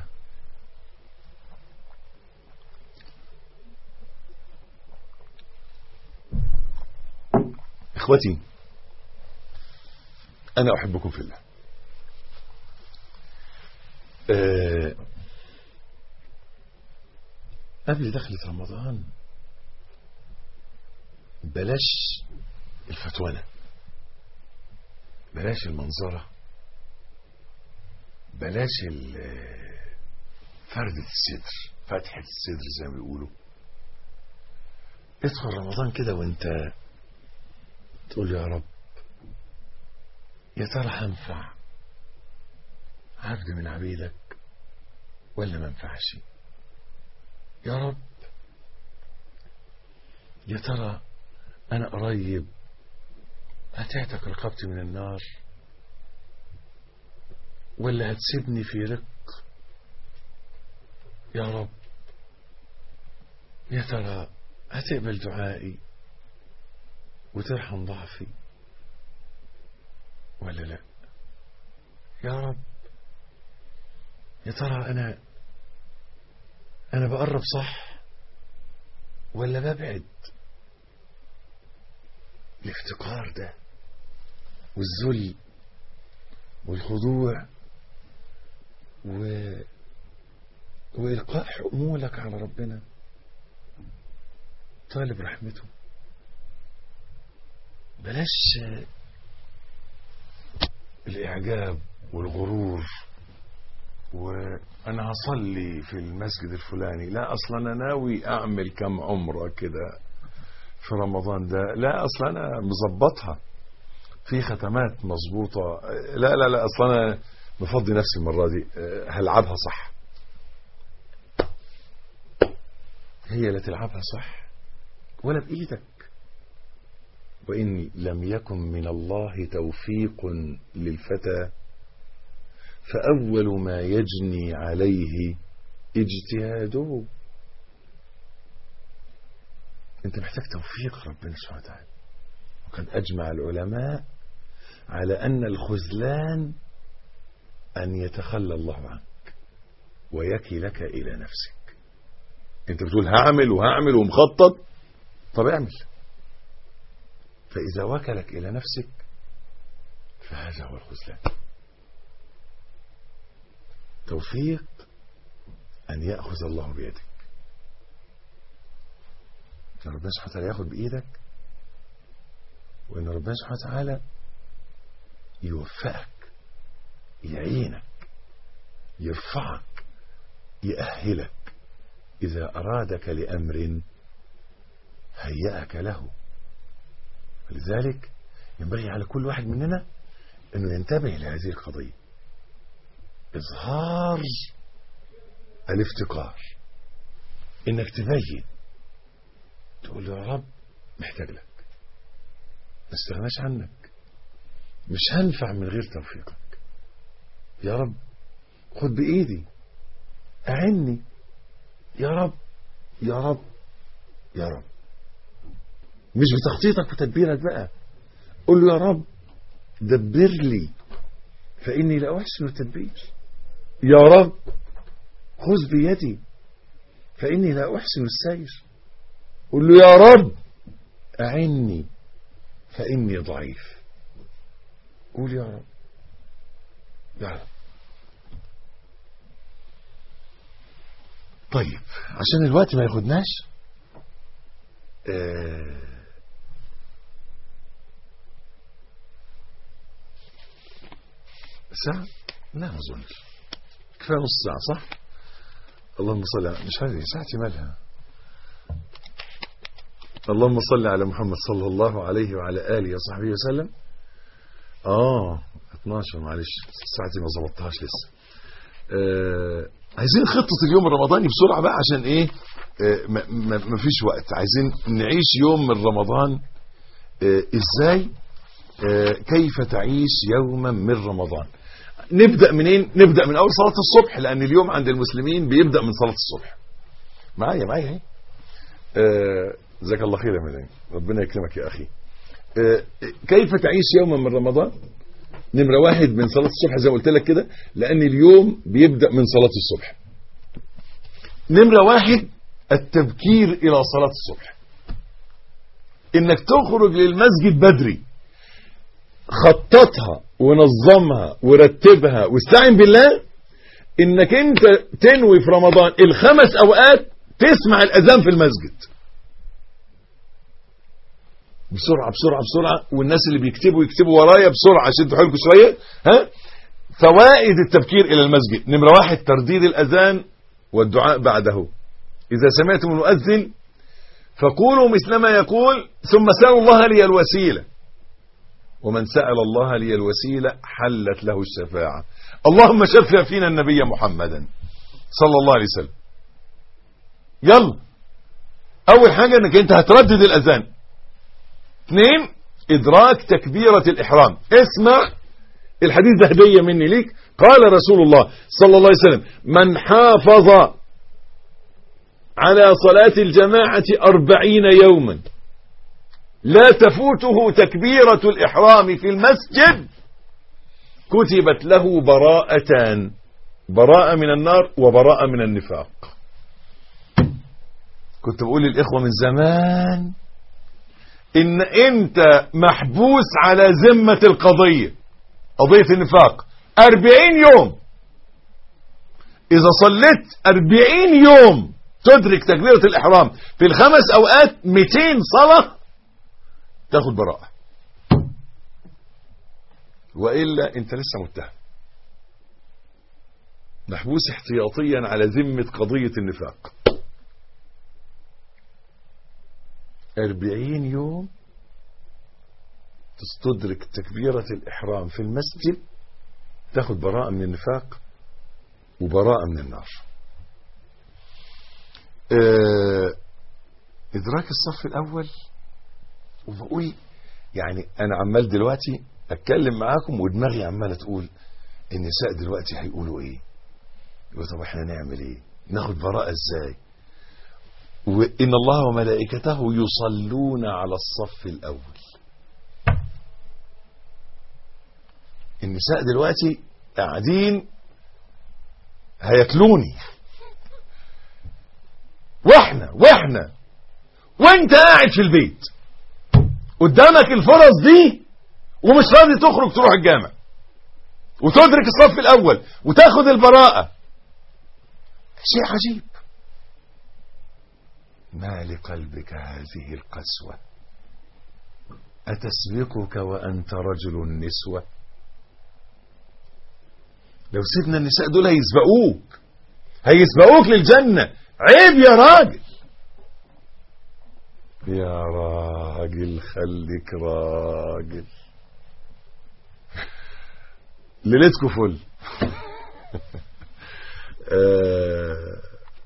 إخوتي أنا أحبكم في الله. أه قبل دخلة رمضان بلاش الفتوانة، بلاش المنظرة، بلاش فردة الصدر، فتحة الصدر زي ما بيقولوا. ادخل رمضان كده وانت تقول يا رب يا ترى هنفع عبد من عبيدك ولا ما ينفعش؟ يا رب يا ترى أنا قريب هتعتق رقبتي من النار ولا هتسيبني في رق؟ يا رب يا ترى هتقبل دعائي وترحم ضعفي ولا لا؟ يا رب يا ترى أنا أنا بقرب صح ولا ببعد؟ الافتقار ده والذل والخضوع و... وإلقاء حمولك على ربنا، طالب رحمته. بلاش الإعجاب والغرور وأنا هصلي في المسجد الفلاني، لا أصلا أنا ناوي أعمل كم عمرة كده في رمضان ده، لا أصلا أنا مظبطها في ختمات مظبوطة، لا لا لا أصلا أنا مفضي نفسي المرة دي هلعبها صح. هي لا تلعبها صح ولا بإيدك. وإن لم يكن من الله توفيق للفتى فأول ما يجني عليه اجتهاده. انت محتاج توفيق ربنا سبحانه وتعالى. وقد أجمع العلماء على أن الخذلان أن يتخلى الله عنك ويكلك إلى نفسك. انت بتقول هعمل وهعمل ومخطط، طب اعمل، فإذا وكلك إلى نفسك فهذا هو الخذلان. توفيق أن يأخذ الله بيدك، أن ربنا سبحانه وتعالى يأخذ بإيدك، وأن ربنا سبحانه وتعالى يوفقك، يعينك، يرفعك، يأهلك إذا أرادك لأمر هيأك له. لذلك ينبغي على كل واحد مننا أنه ينتبه لهذه القضية، إظهار الافتقار، إنك تبين تقول يا رب محتاج لك، ما استغناش عنك، مش هنفع من غير توفيقك، يا رب خد بإيدي، أعني، يا رب يا رب يا رب. مش بتخطيطك وتدبيرك بقى، قول له يا رب دبر لي فإني لا أحسن التدبير، يا رب خذ بيدي فإني لا أحسن السير، قل له يا رب أعني فإني ضعيف. قول يا رب لا. طيب عشان الوقت ما ياخدناش، آه ساعة؟ لا ما اظنش، كفايه نص ساعة صح؟ اللهم صل على، مش هذه ساعتي مالها. اللهم صل على محمد صلى الله عليه وعلى آله وصحبه وسلم. اه اتناشر، معلش ساعتي ما ظبطتهاش لسه. آه عايزين خطة اليوم الرمضاني بسرعة بقى، عشان ايه؟ آه ما, ما, ما فيش وقت. عايزين نعيش يوم من رمضان آه ازاي؟ آه كيف تعيش يوما من رمضان؟ نبدأ منين؟ نبدأ من اول صلاة الصبح، لان اليوم عند المسلمين بيبدأ من صلاة الصبح. معايا معايا اهي. آه جزاك الله خير يا مدني، ربنا يكرمك يا اخي. آه كيف تعيش يوما من رمضان؟ نمرة واحد من صلاة الصبح زي ما قلت لك كده، لأن اليوم بيبدأ من صلاة الصبح. نمرة واحد التبكير إلى صلاة الصبح، إنك تخرج للمسجد بدري. خططها ونظمها ورتبها واستعن بالله إنك أنت تنوي في رمضان الخمس أوقات تسمع الأذان في المسجد بسرعة بسرعة بسرعة، والناس اللي بيكتبوا يكتبوا ورايا بسرعة، شدوا حيلكم شوية. ها فوائد التبكير إلى المسجد: نمرة واحد ترديد الأذان والدعاء بعده. إذا سمعتم المؤذن فقولوا مثل ما يقول، ثم سألوا الله لي الوسيلة، ومن سأل الله لي الوسيلة حلت له الشفاعة. اللهم شفع فينا النبي محمدا صلى الله عليه وسلم. يلا أول حاجة أنك أنت هتردد الأذان. اثنين إدراك تكبيرة الإحرام. اسمع الحديث ده هدية مني ليك. قال رسول الله صلى الله عليه وسلم: من حافظ على صلاة الجماعة أربعين يوما لا تفوته تكبيرة الإحرام في المسجد كتبت له براءتان: براءة من النار وبراءة من النفاق. كنت بقول للإخوة من زمان إن أنت محبوس على ذمة القضية، قضية النفاق. أربعين يوم، إذا صليت أربعين يوم تدرك تكبيرة الإحرام في الخمس أوقات مئتين صلاة تاخد براءة، وإلا أنت لسه متهم، محبوس احتياطيا على ذمة قضية النفاق. أربعين يوم تستدرك تكبيرة الإحرام في المسجد تاخد براءة من النفاق وبراءة من النار. اه إدراك الصف الأول. وبقول يعني أنا عمال دلوقتي أتكلم معاكم ودماغي عمالة تقول النساء دلوقتي هيقولوا إيه، طب إحنا نعمل إيه، ناخد براءة إزاي. وإن الله وملائكته يصلون على الصف الأول. النساء دلوقتي قاعدين هياكلوني، واحنا واحنا وانت قاعد في البيت قدامك الفرص دي ومش راضي تخرج تروح الجامع وتدرك الصف الأول وتاخد البراءة. شيء عجيب. ما لقلبك هذه القسوة؟ أتسبقك وأنت رجل النسوة؟ لو سيدنا النساء دول هيسبقوك هيسبقوك للجنة. عيب يا راجل، يا راجل خليك راجل. ليلتكم فل. آه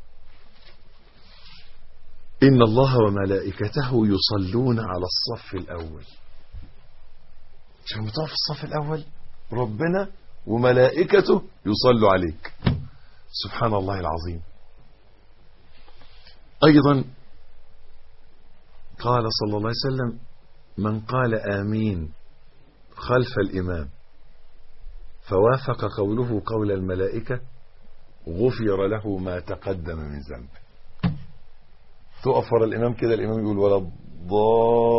إن الله وملائكته يصلون على الصف الأول. عشان بتقف في الصف الأول ربنا وملائكته يصلوا عليك. سبحان الله العظيم. أيضا قال صلى الله عليه وسلم: من قال آمين خلف الإمام فوافق قوله قول الملائكة غفر له ما تقدم من ذنبه. تقف ورا الإمام كده، الإمام يقول ولا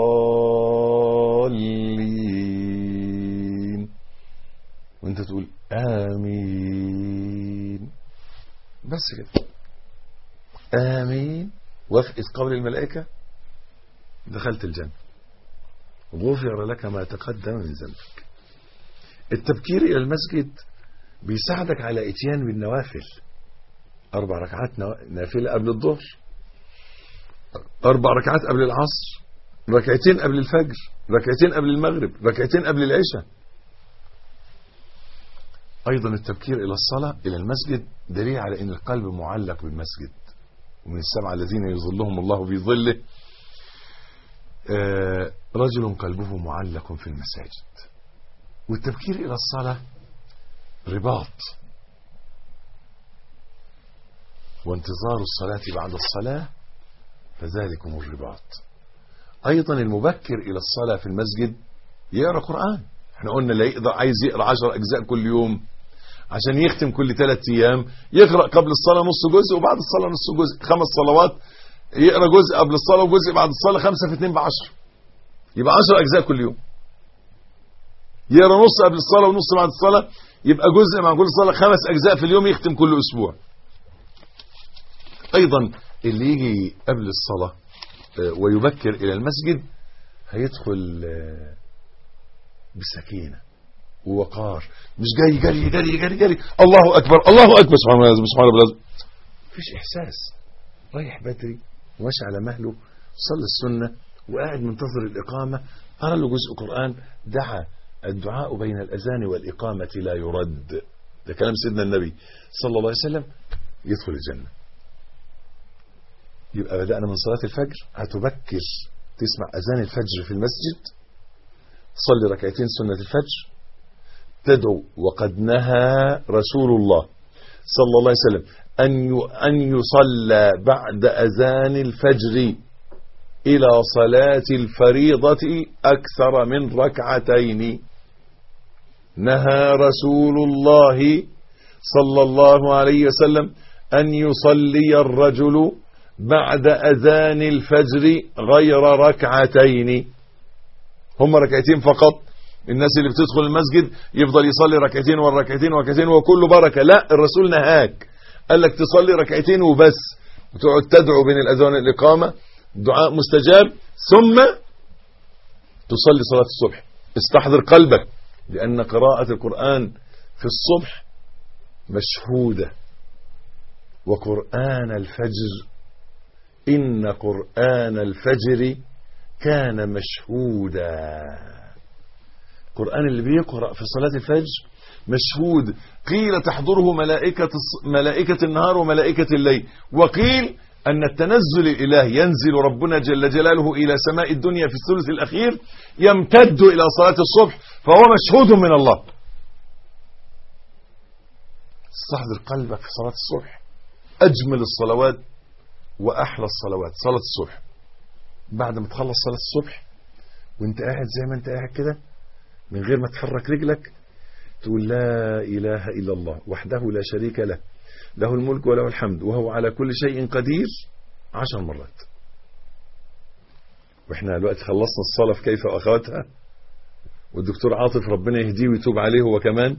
الضالين، وانت تقول آمين، بس كده، آمين، وافقت قول الملائكة، دخلت الجنة، غفر لك ما تقدم من ذنبك. التبكير إلى المسجد بيساعدك على اتيان بالنوافل، أربع ركعات نافلة قبل الظهر، أربع ركعات قبل العصر، ركعتين قبل الفجر، ركعتين قبل المغرب، ركعتين قبل العشاء. أيضا التبكير إلى الصلاة إلى المسجد دليل على أن القلب معلق بالمسجد. ومن السبعة الذين يظلهم الله في ظله آه رجل قلبه معلق في المساجد. والتبكير إلى الصلاة رباط، وانتظار الصلاة بعد الصلاة فذلكم الرباط. أيضا المبكر إلى الصلاة في المسجد يقرأ قرآن. احنا قلنا اللي يقدر عايز يقرأ عشر أجزاء كل يوم عشان يختم كل ثلاثة أيام، يقرأ قبل الصلاة نص جزء وبعد الصلاة نص جزء، خمس صلوات يقرأ جزء قبل الصلاة وجزء بعد الصلاة، خمسة في اتنين بعشر، يبقى عشر أجزاء كل يوم. يقرأ نص قبل الصلاة ونص بعد الصلاة، يبقى جزء مع كل صلاة، خمس أجزاء في اليوم، يختم كل أسبوع. أيضا اللي يجي قبل الصلاة ويبكر إلى المسجد هيدخل بسكينة ووقار، مش جاي جري جري جري جري الله أكبر الله أكبر سبحان الله لازم سبحان الله لازم، مفيش إحساس، رايح بدري وماشي على مهله، صلى السنة وقاعد منتظر الإقامة، قرأ له جزء قرآن، دعا. الدعاء بين الأذان والإقامة لا يرد، ده كلام سيدنا النبي صلى الله عليه وسلم، يدخل الجنة. يبقى بدأنا من صلاة الفجر، هتبكر تسمع أذان الفجر في المسجد، تصلي ركعتين سنة الفجر، تدعو. وقد نهى رسول الله صلى الله عليه وسلم أن أن يصلى بعد أذان الفجر إلى صلاة الفريضة أكثر من ركعتين. نهى رسول الله صلى الله عليه وسلم أن يصلي الرجل بعد أذان الفجر غير ركعتين، هم ركعتين فقط. الناس اللي بتدخل المسجد يفضل يصلي ركعتين وركعتين وركعتين وكله بركة، لا، الرسول نهاك، قال لك تصلي ركعتين وبس، وتقعد تدعو بين الأذان والإقامة، دعاء مستجاب، ثم تصلي صلاة الصبح. استحضر قلبك، لأن قراءة القرآن في الصبح مشهودة. وقرآن الفجر إن قرآن الفجر كان مشهودا. القرآن اللي بيقرأ في صلاة الفجر مشهود، قيل تحضره ملائكة ملائكة النهار وملائكة الليل، وقيل أن التنزل الإلهي ينزل ربنا جل جلاله إلى سماء الدنيا في الثلث الأخير، يمتد إلى صلاة الصبح، فهو مشهود من الله. استحضر قلبك في صلاة الصبح، أجمل الصلوات وأحلى الصلوات صلاة الصبح. بعد ما تخلص صلاة الصبح وانت قاعد زي ما انت قاعد كده من غير ما تحرك رجلك، تقول لا إله إلا الله وحده لا شريك له، له الملك وله الحمد وهو على كل شيء قدير، عشر مرات. واحنا دلوقتي خلصنا الصلاة في كيف وأخواتها، والدكتور عاطف ربنا يهديه ويتوب عليه هو كمان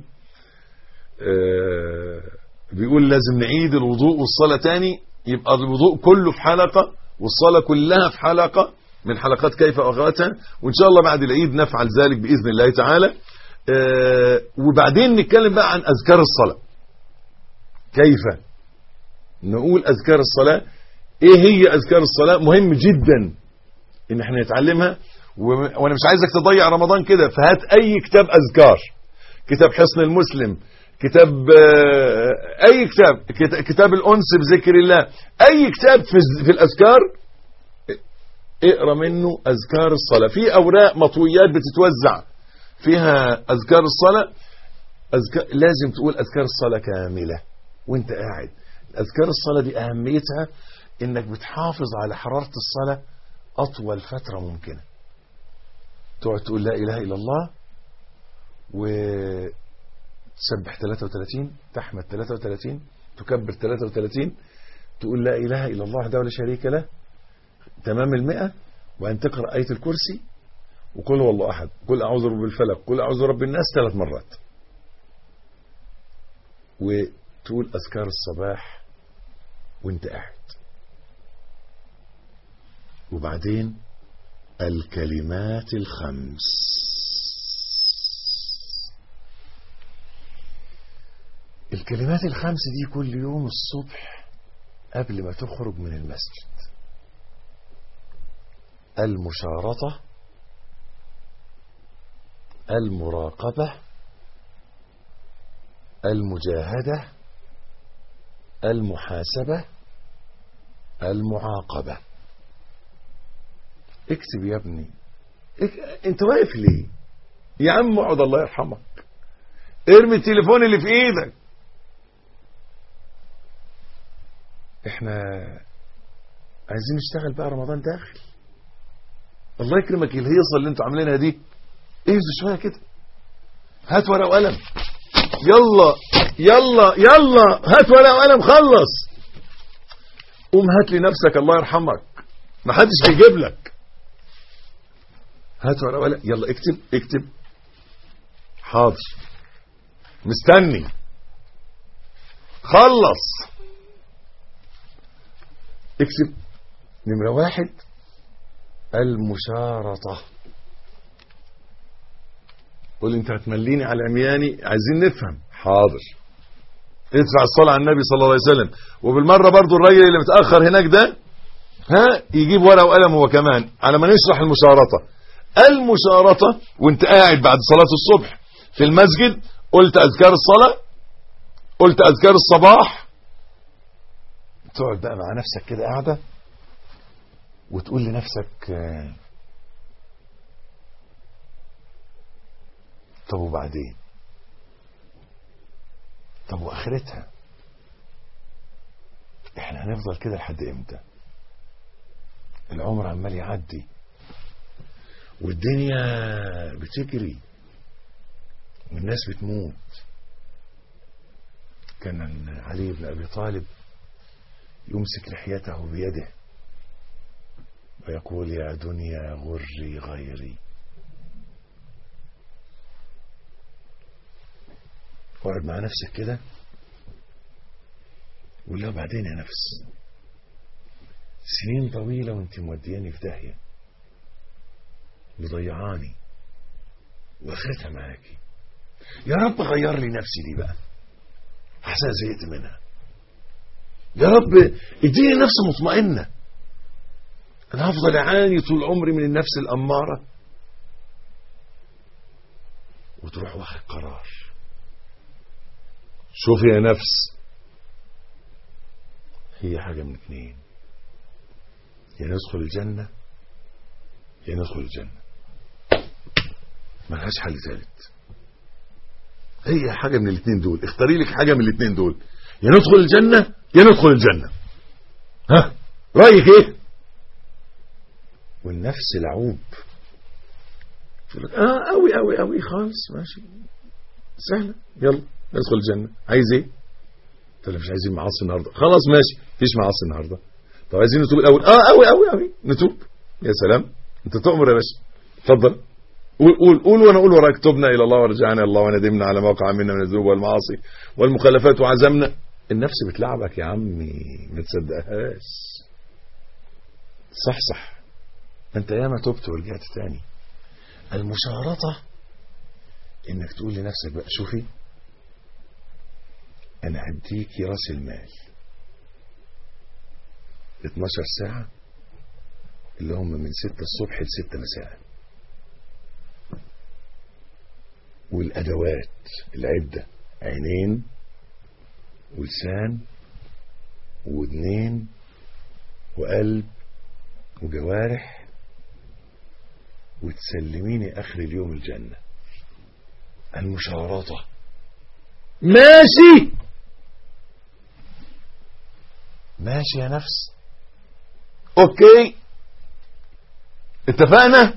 آه بيقول لازم نعيد الوضوء والصلاة تاني، يبقى الوضوء كله في حلقة والصلاة كلها في حلقة من حلقات كيف وأخواتها، وإن شاء الله بعد العيد نفعل ذلك بإذن الله تعالى. آه وبعدين نتكلم بقى عن أذكار الصلاة، كيف نقول أذكار الصلاة، إيه هي أذكار الصلاة. مهم جدا إن احنا نتعلمها، وأنا مش عايزك تضيع رمضان كده، فهات أي كتاب أذكار، كتاب حصن المسلم، كتاب أي كتاب، كتاب الأنس بذكر الله، أي كتاب في الأذكار اقرأ منه أذكار الصلاة. في أوراق مطويات بتتوزع فيها أذكار الصلاة، أذكار لازم تقول أذكار الصلاة كاملة وانت قاعد. أذكار الصلاة دي أهميتها إنك بتحافظ على حرارة الصلاة أطول فترة ممكنة. تقعد تقول لا إله إلا الله وتسبح ثلاثة وثلاثين، تحمد ثلاثة وثلاثين، تكبر ثلاثة وثلاثين، تقول لا إله إلا الله وحده لا شريك له تمام المئة، وأن تقرأ آية الكرسي وقل هو الله أحد، قل أعوذ برب الفلق، قل أعوذ برب الناس ثلاث مرات. وتقول أذكار الصباح وانت قاعد. وبعدين الكلمات الخمس. الكلمات الخمس دي كل يوم الصبح قبل ما تخرج من المسجد: المشارطة، المراقبة، المجاهدة، المحاسبة، المعاقبة. اكتب يا ابني. اك... انت واقف ليه يا عم؟ اقعد الله يرحمك. ارمي التليفون اللي في ايدك. احنا عايزين نشتغل بقى، رمضان داخل. الله يكرمك، الهيصه اللي انتوا عاملينها دي اهزوا شويه كده. هات ورقه وقلم، يلا يلا يلا، هات ورقه وقلم، خلص. قوم هات لي نفسك الله يرحمك، ما حدش بيجيب لك. هات ورقه وقلم، يلا اكتب اكتب. حاضر، مستني. خلص. اكتب نمرة واحد: المشارطة. قول انت هتمليني على عمياني، عايزين نفهم. حاضر. ادفع الصلاة على النبي صلى الله عليه وسلم. وبالمرة برضو الراجل اللي متأخر هناك ده ها يجيب ورقة وقلم هو كمان على ما نشرح المشارطة. المشارطة وانت قاعد بعد صلاة الصبح في المسجد، قلت أذكار الصلاة، قلت أذكار الصباح، تقعد بقى مع نفسك كده قاعدة وتقول لنفسك طب وبعدين؟ طب واخرتها؟ احنا هنفضل كده لحد امتى؟ العمر عمال يعدي والدنيا بتجري والناس بتموت. كان علي بن ابي طالب يمسك لحيته بيده ويقول: يا دنيا غري غيري. اقعد مع نفسك كده وقول لها: بعدين يا نفس، سنين طويلة وانت مودياني في داهية، مضيعاني، واخرتها معاكي. يا رب غير لي نفسي دي بقى، احسن زهقت منها. يا رب اديني نفس مطمئنة. انا هفضل اعاني طول عمري من النفس الامارة. وتروح واخد قرار. شوفي يا نفس، هي حاجة من اتنين: يا ندخل الجنة يا ندخل الجنة، ملهاش حل ثالث. هي حاجة من الاتنين دول، اختاري لك حاجة من الاتنين دول: يا ندخل الجنة يا ندخل الجنة. ها رأيك ايه؟ والنفس لعوب تقول لك اه قوي قوي قوي، خالص ماشي سهلة، يلا ندخل الجنة. عايز ايه؟ طب مش عايزين معاصي النهارده، خلاص ماشي مفيش معاصي النهارده. طب عايزين نتوب الاول؟ اه قوي قوي قوي نتوب. يا سلام، انت تؤمر يا باشا، اتفضل قول قول قول وانا اقول وراك: تبنا الى الله ورجعنا الى الله وندمنا على ما وقع منا من الذنوب والمعاصي والمخالفات وعزمنا. النفس بتلعبك يا عمي، ما تصدقهاش. صح صح، انت ياما تبت ورجعت تاني. المشارطة انك تقول لنفسك بقى: شوفي انا هديكي راس المال اتناشر ساعة اللي هم من ستة الصبح لستة مساء، والادوات العدة: عينين ولسان ودنين وقلب وجوارح، وتسلميني اخر اليوم الجنة. المشارطة. ماشي ماشي يا نفس، اوكي اتفقنا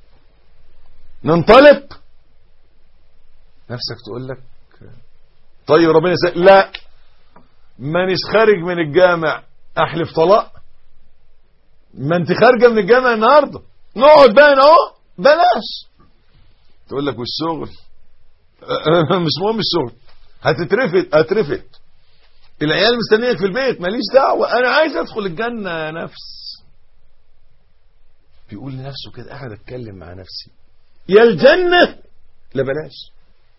ننطلق. نفسك تقول لك: طيب ربنا يسأل. لا، مانيش خارج من الجامع احلف طلاق. ما انت خارجه من الجامع النهارده، نقعد بقى اهو بلاش. تقول لك: والشغل؟ مش مهم الشغل، هتترفد هترفد. العيال مستنيك في البيت، ماليش دعوه، انا عايز ادخل الجنه يا نفس. بيقول لنفسه كده، قاعد اتكلم مع نفسي، يا الجنه لا بلاش.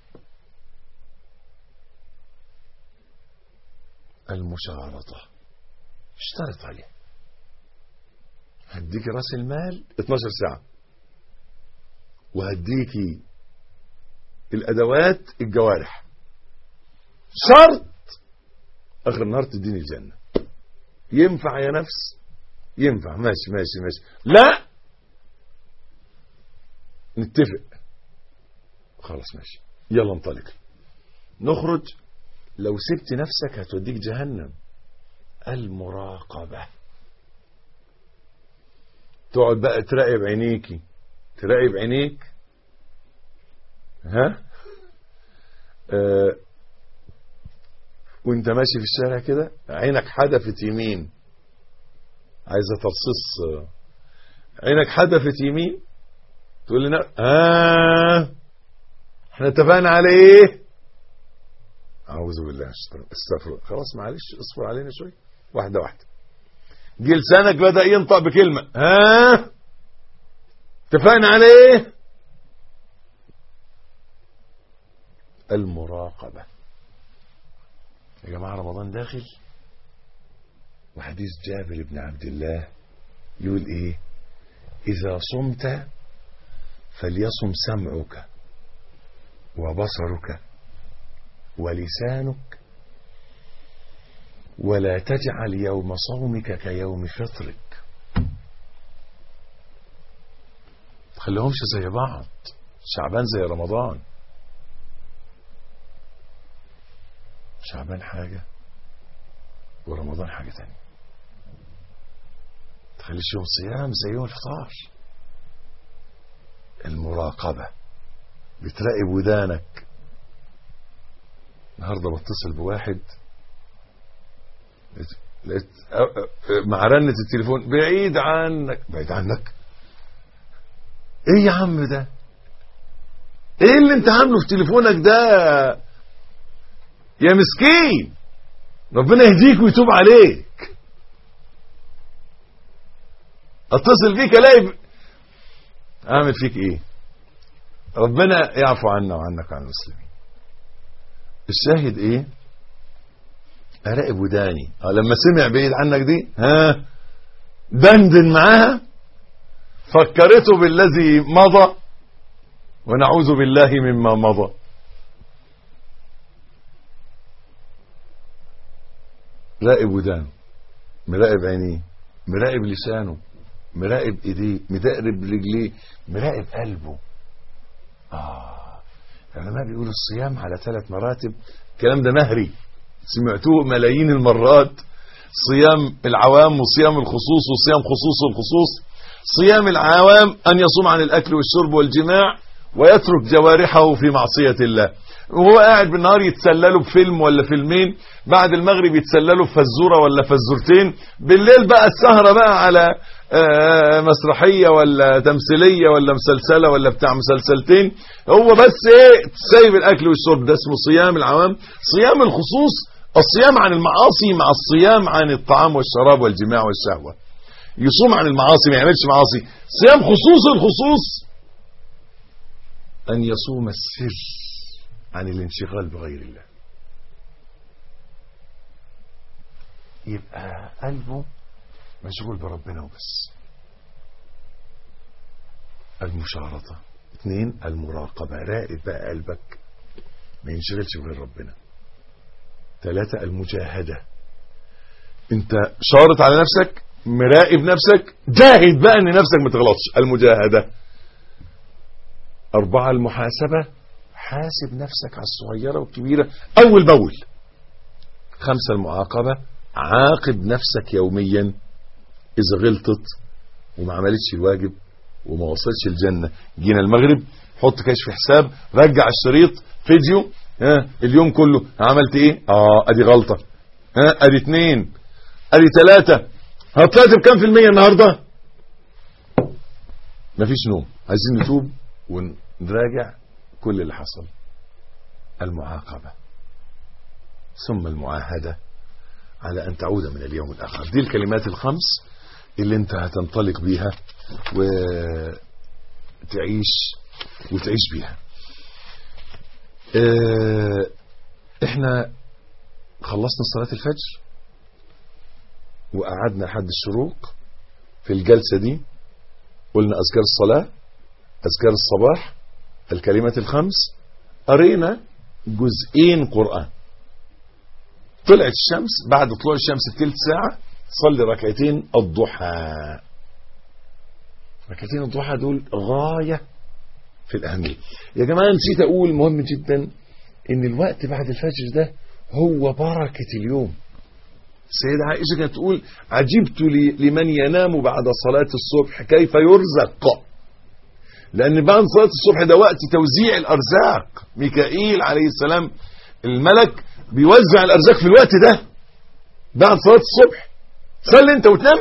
المشارطه اشترط عليها، هديكي راس المال اتناشر ساعه، وهديكي الادوات الجوارح، شرط اخر النهار تديني الجنه. ينفع يا نفس؟ ينفع، ماشي ماشي ماشي. لا نتفق، خلاص ماشي، يلا انطلق نخرج. لو سبت نفسك هتوديك جهنم. المراقبة، تقعد بقى تراقب عينيكي، تراقب عينيك، ها آه وانت ماشي في الشارع كده، عينك حدفت يمين، عايزة ترصص، عينك حدفت يمين، تقول لنا اه احنا اتفقنا على ايه؟ اعوذ بالله، استغفر، خلاص معلش اصبر علينا شويه، واحده واحده. جه لسانك بدا ينطق بكلمه، ها اتفقنا على ايه؟ المراقبه. يا جماعه رمضان داخل، وحديث جابر بن عبد الله يقول ايه؟ اذا صمت فليصم سمعك وبصرك ولسانك، ولا تجعل يوم صومك كيوم فطرك. تخليهمش زي بعض، شعبان زي رمضان. شعبان حاجة ورمضان حاجة تانية. تخليش يوم صيام زي يوم الفطار. المراقبة، بتراقب ودانك. النهارده بتصل بواحد، لقيت مع رنة التليفون، بعيد عنك. بعيد عنك ايه يا عم ده؟ ايه اللي انت عامله في تليفونك ده يا مسكين؟ ربنا يهديك ويتوب عليك. اتصل بيك الاقي اعمل فيك ايه؟ ربنا يعفو عنا وعنك وعن المسلمين. الشاهد ايه؟ اراقب وداني. اه لما سمع بعيد عنك دي، ها دندن معاها، فكرته بالذي مضى ونعوذ بالله مما مضى. راقب ودانه، مراقب عينيه، مراقب لسانه، مراقب ايديه، مراقب رجليه، مراقب قلبه. اه العلماء بيقولوا الصيام على ثلاث مراتب. الكلام ده مهري، سمعتوه ملايين المرات. صيام العوام وصيام الخصوص وصيام خصوص الخصوص. صيام العوام أن يصوم عن الأكل والشرب والجماع ويترك جوارحه في معصية الله، وهو قاعد بالنهار يتسلله بفيلم ولا فيلمين، بعد المغرب يتسلله بفزورة ولا فزورتين، بالليل بقى السهرة بقى على مسرحية ولا تمثيلية ولا مسلسلة ولا بتاع مسلسلتين. هو بس ايه؟ سايب الأكل والشرب. ده اسمه صيام العوام. صيام الخصوص الصيام عن المعاصي مع الصيام عن الطعام والشراب والجماع والشهوة. يصوم عن المعاصي، ما يعملش معاصي. صيام خصوص الخصوص أن يصوم السر عن الانشغال بغير الله. يبقى قلبه مشغول بربنا وبس. المشارطة. اثنين المراقبة، راقب بقى قلبك ما ينشغلش بغير ربنا. ثلاثة المجاهدة، انت شارط على نفسك، مراقب نفسك، جاهد بقى ان نفسك ما تغلطش. المجاهدة. أربعة المحاسبة، حاسب نفسك على الصغيرة والكبيرة أول بأول. خمسة المعاقبة، عاقب نفسك يوميا إذا غلطت وما عملتش الواجب وما وصلتش الجنة. جينا المغرب، حط كشف حساب، رجع الشريط فيديو، ها اليوم كله عملت ايه؟ اه ادي غلطة، ها ادي اتنين، ادي تلاتة. هطلعت بكام في المية النهاردة؟ مفيش نوم، عايزين نتوب ونراجع كل اللي حصل. المعاقبة. ثم المعاهدة على أن تعود من اليوم الآخر. دي الكلمات الخمس اللي انت هتنطلق بيها وتعيش وتعيش بيها. اه احنا خلصنا صلاة الفجر وقعدنا لحد الشروق. في الجلسة دي قلنا أذكار الصلاة، أذكار الصباح، الكلمات الخمس، قرينا جزئين قرآن. طلعت الشمس، بعد طلوع الشمس بثلث ساعة صلي ركعتين الضحى. ركعتين الضحى دول غاية في الأهمية يا جماعة. نسيت أقول مهم جدا إن الوقت بعد الفجر ده هو بركة اليوم. السيدة عائشة كانت تقول عجبت لمن ينام بعد صلاة الصبح كيف يرزق، لأن بعد صلاة الصبح ده وقت توزيع الأرزاق. ميكائيل عليه السلام الملك بيوزع الأرزاق في الوقت ده بعد صلاة الصبح. صلي انت وتنام،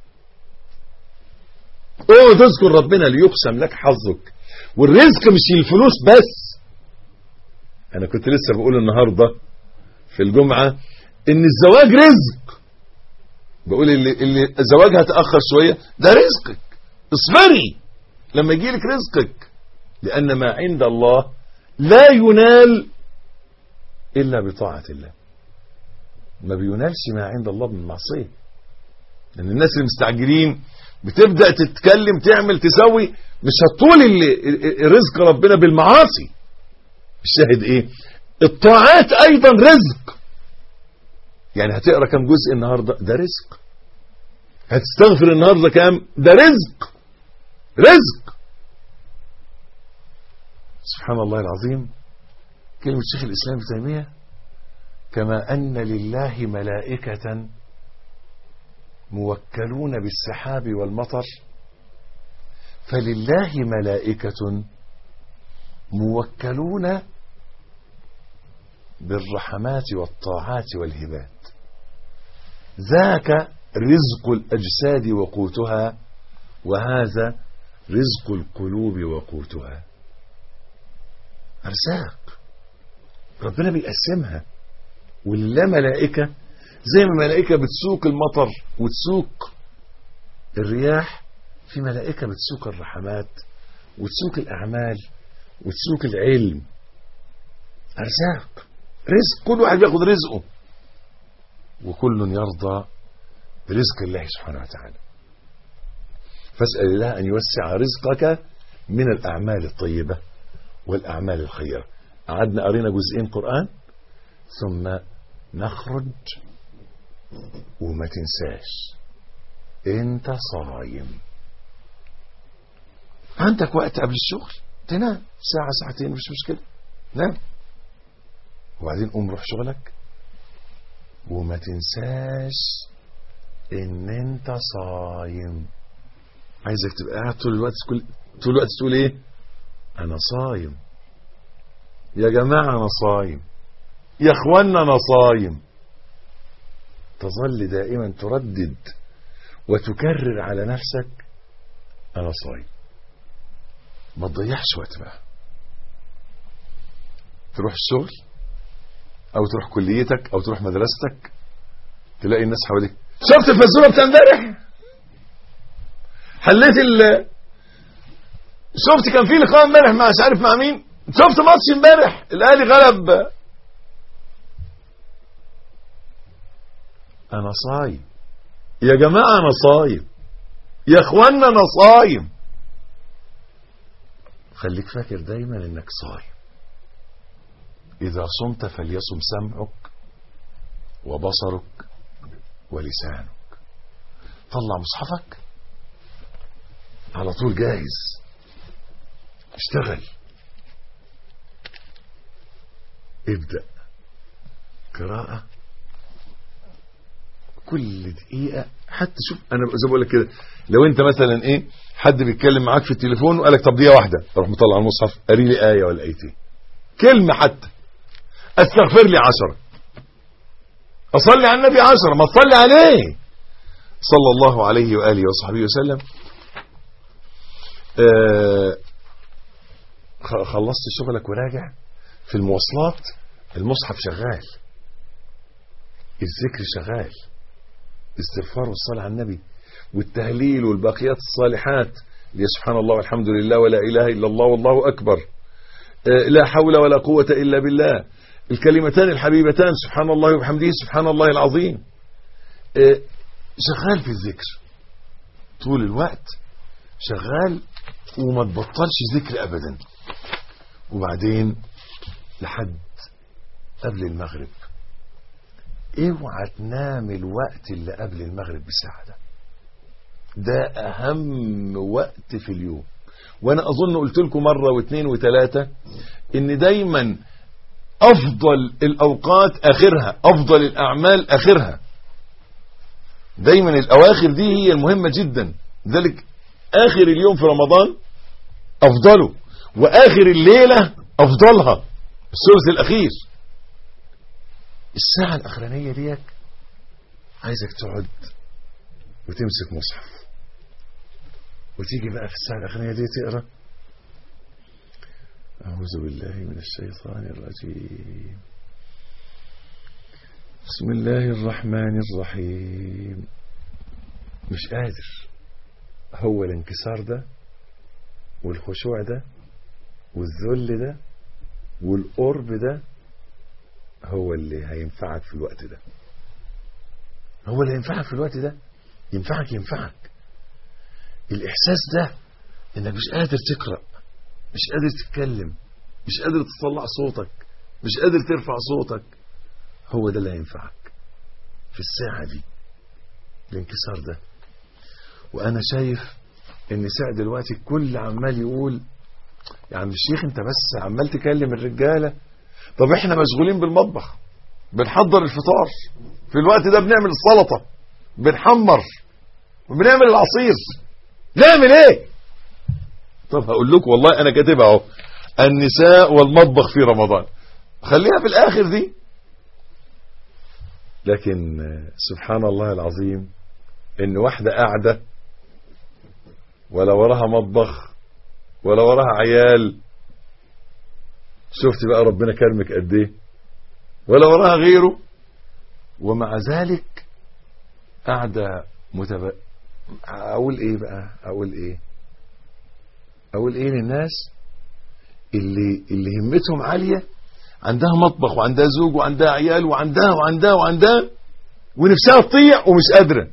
اوه تذكر ربنا ليقسم لك حظك. والرزق مش الفلوس بس. انا كنت لسه بقول النهاردة في الجمعة ان الزواج رزق. بقول اللي, اللي زواجها تأخر شوية ده رزقك، اصبري لما يجيلك رزقك، لأن ما عند الله لا ينال إلا بطاعة الله. ما بينالش ما عند الله بالمعصية. لأن الناس اللي مستعجلين بتبدأ تتكلم تعمل تسوي، مش هتطول رزق ربنا بالمعاصي. الشاهد ايه؟ الطاعات ايضا رزق. يعني هتقرأ كم جزء النهاردة؟ ده رزق. هتستغفر النهاردة كم؟ ده رزق. رزق. سبحان الله العظيم. كلمة شيخ الإسلام ابن تيمية كما أن لله ملائكة موكلون بالسحاب والمطر، فلله ملائكة موكلون بالرحمات والطاعات والهبات. ذاك رزق الأجساد وقوتها، وهذا رزق القلوب وقوتها. أرزاق ربنا بيقسمها، ولله ملائكة زي ما ملائكة بتسوق المطر وتسوق الرياح، في ملائكة بتسوق الرحمات وتسوق الأعمال وتسوق العلم. أرزاق رزق، كل واحد ياخد رزقه، وكل يرضى برزق الله سبحانه وتعالى. فاسأل الله أن يوسع رزقك من الأعمال الطيبة والأعمال الخيرة. قعدنا قرينا جزئين قرآن، ثم نخرج وما تنساش انت صايم. عندك وقت قبل الشغل تنام ساعة ساعتين مش مشكلة، نام وبعدين قوم روح شغلك، وما تنساش ان انت صايم. عايزك تبقى قاعد طول الوقت طول الوقت تقول ايه؟ انا صايم يا جماعة، انا صايم يا اخوانا، انا صايم. تظل دائما تردد وتكرر على نفسك انا صايم. ما تضيعش وقت بقى. تروح الشغل او تروح كليتك او تروح مدرستك، تلاقي الناس حواليك، شفت الفزوره بتاع امبارح؟ حليت ال شفت كان في لقاء امبارح مع مش عارف مع مين؟ شفت ماتش امبارح الاهلي غلب؟ انا صايم يا جماعه، انا صايم يا اخوانا، انا صايم. خليك فاكر دايما انك صايم. اذا صمت فليصم سمعك وبصرك ولسانك. طلع مصحفك على طول جاهز، اشتغل، ابدأ قراءة كل دقيقة. حتى شوف انا زي بقول لك كده، لو انت مثلا ايه حد بيتكلم معاك في التليفون وقال لك طب دقيقة واحدة، اروح مطلع المصحف قاري لي آية ولا آيتين، كلمة حتى، استغفر لي عشرة، اصلي على النبي عشرة، ما تصلي عليه صلى الله عليه وآله وصحبه وسلم. آه خلصت شغلك وراجع في المواصلات، المصحف شغال، الذكر شغال، استغفار والصلاة على النبي والتهليل والباقيات الصالحات، يا سبحان الله والحمد لله ولا إله إلا الله والله أكبر، لا حول ولا قوة إلا بالله، الكلمتان الحبيبتان سبحان الله وبحمده سبحان الله العظيم. شغال في الذكر طول الوقت، شغال وما تبطلش ذكر أبدا. وبعدين لحد قبل المغرب، اوعى تنام الوقت اللي قبل المغرب بساعة، ده ده أهم وقت في اليوم. وأنا أظن قلت لكم مرة واثنين وثلاثة إن دايما أفضل الأوقات آخرها، أفضل الأعمال آخرها، دايما الأواخر دي هي المهمة جدا. ذلك آخر اليوم في رمضان أفضله، وآخر الليلة أفضلها الثلث الأخير. الساعة الأخرانية ديك عايزك تقعد وتمسك مصحف وتيجي بقى في الساعة الأخرانية دي تقرأ أعوذ بالله من الشيطان الرجيم بسم الله الرحمن الرحيم. مش قادر، هو الانكسار ده والخشوع ده والذل ده والقرب ده هو اللي هينفعك في الوقت ده، هو اللي هينفعك في الوقت ده، ينفعك ينفعك الإحساس ده إنك مش قادر تقرأ، مش قادر تتكلم، مش قادر تطلع صوتك، مش قادر ترفع صوتك، هو ده اللي هينفعك في الساعة دي، الانكسار ده. وأنا شايف إن ساعة دلوقتي كل عمال يقول يا عم الشيخ أنت بس عمال تكلم الرجالة، طب إحنا مشغولين بالمطبخ بنحضر الفطار، في الوقت ده بنعمل السلطة، بنحمر وبنعمل العصير، نعمل ايه؟ طب هقول لكم والله انا كاتبها اهو، النساء والمطبخ في رمضان، خليها في الاخر دي. لكن سبحان الله العظيم ان واحدة قاعدة ولا وراها مطبخ ولا وراها عيال، شفت بقى ربنا كرمك قد ايه، ولا وراها غيره، ومع ذلك قاعدة متب... اقول ايه بقى اقول ايه اقول ايه للناس اللي اللي همتهم عالية، عندها مطبخ وعندها زوج وعندها عيال وعندها وعندها وعندها ونفسها تطيع ومش قادرة.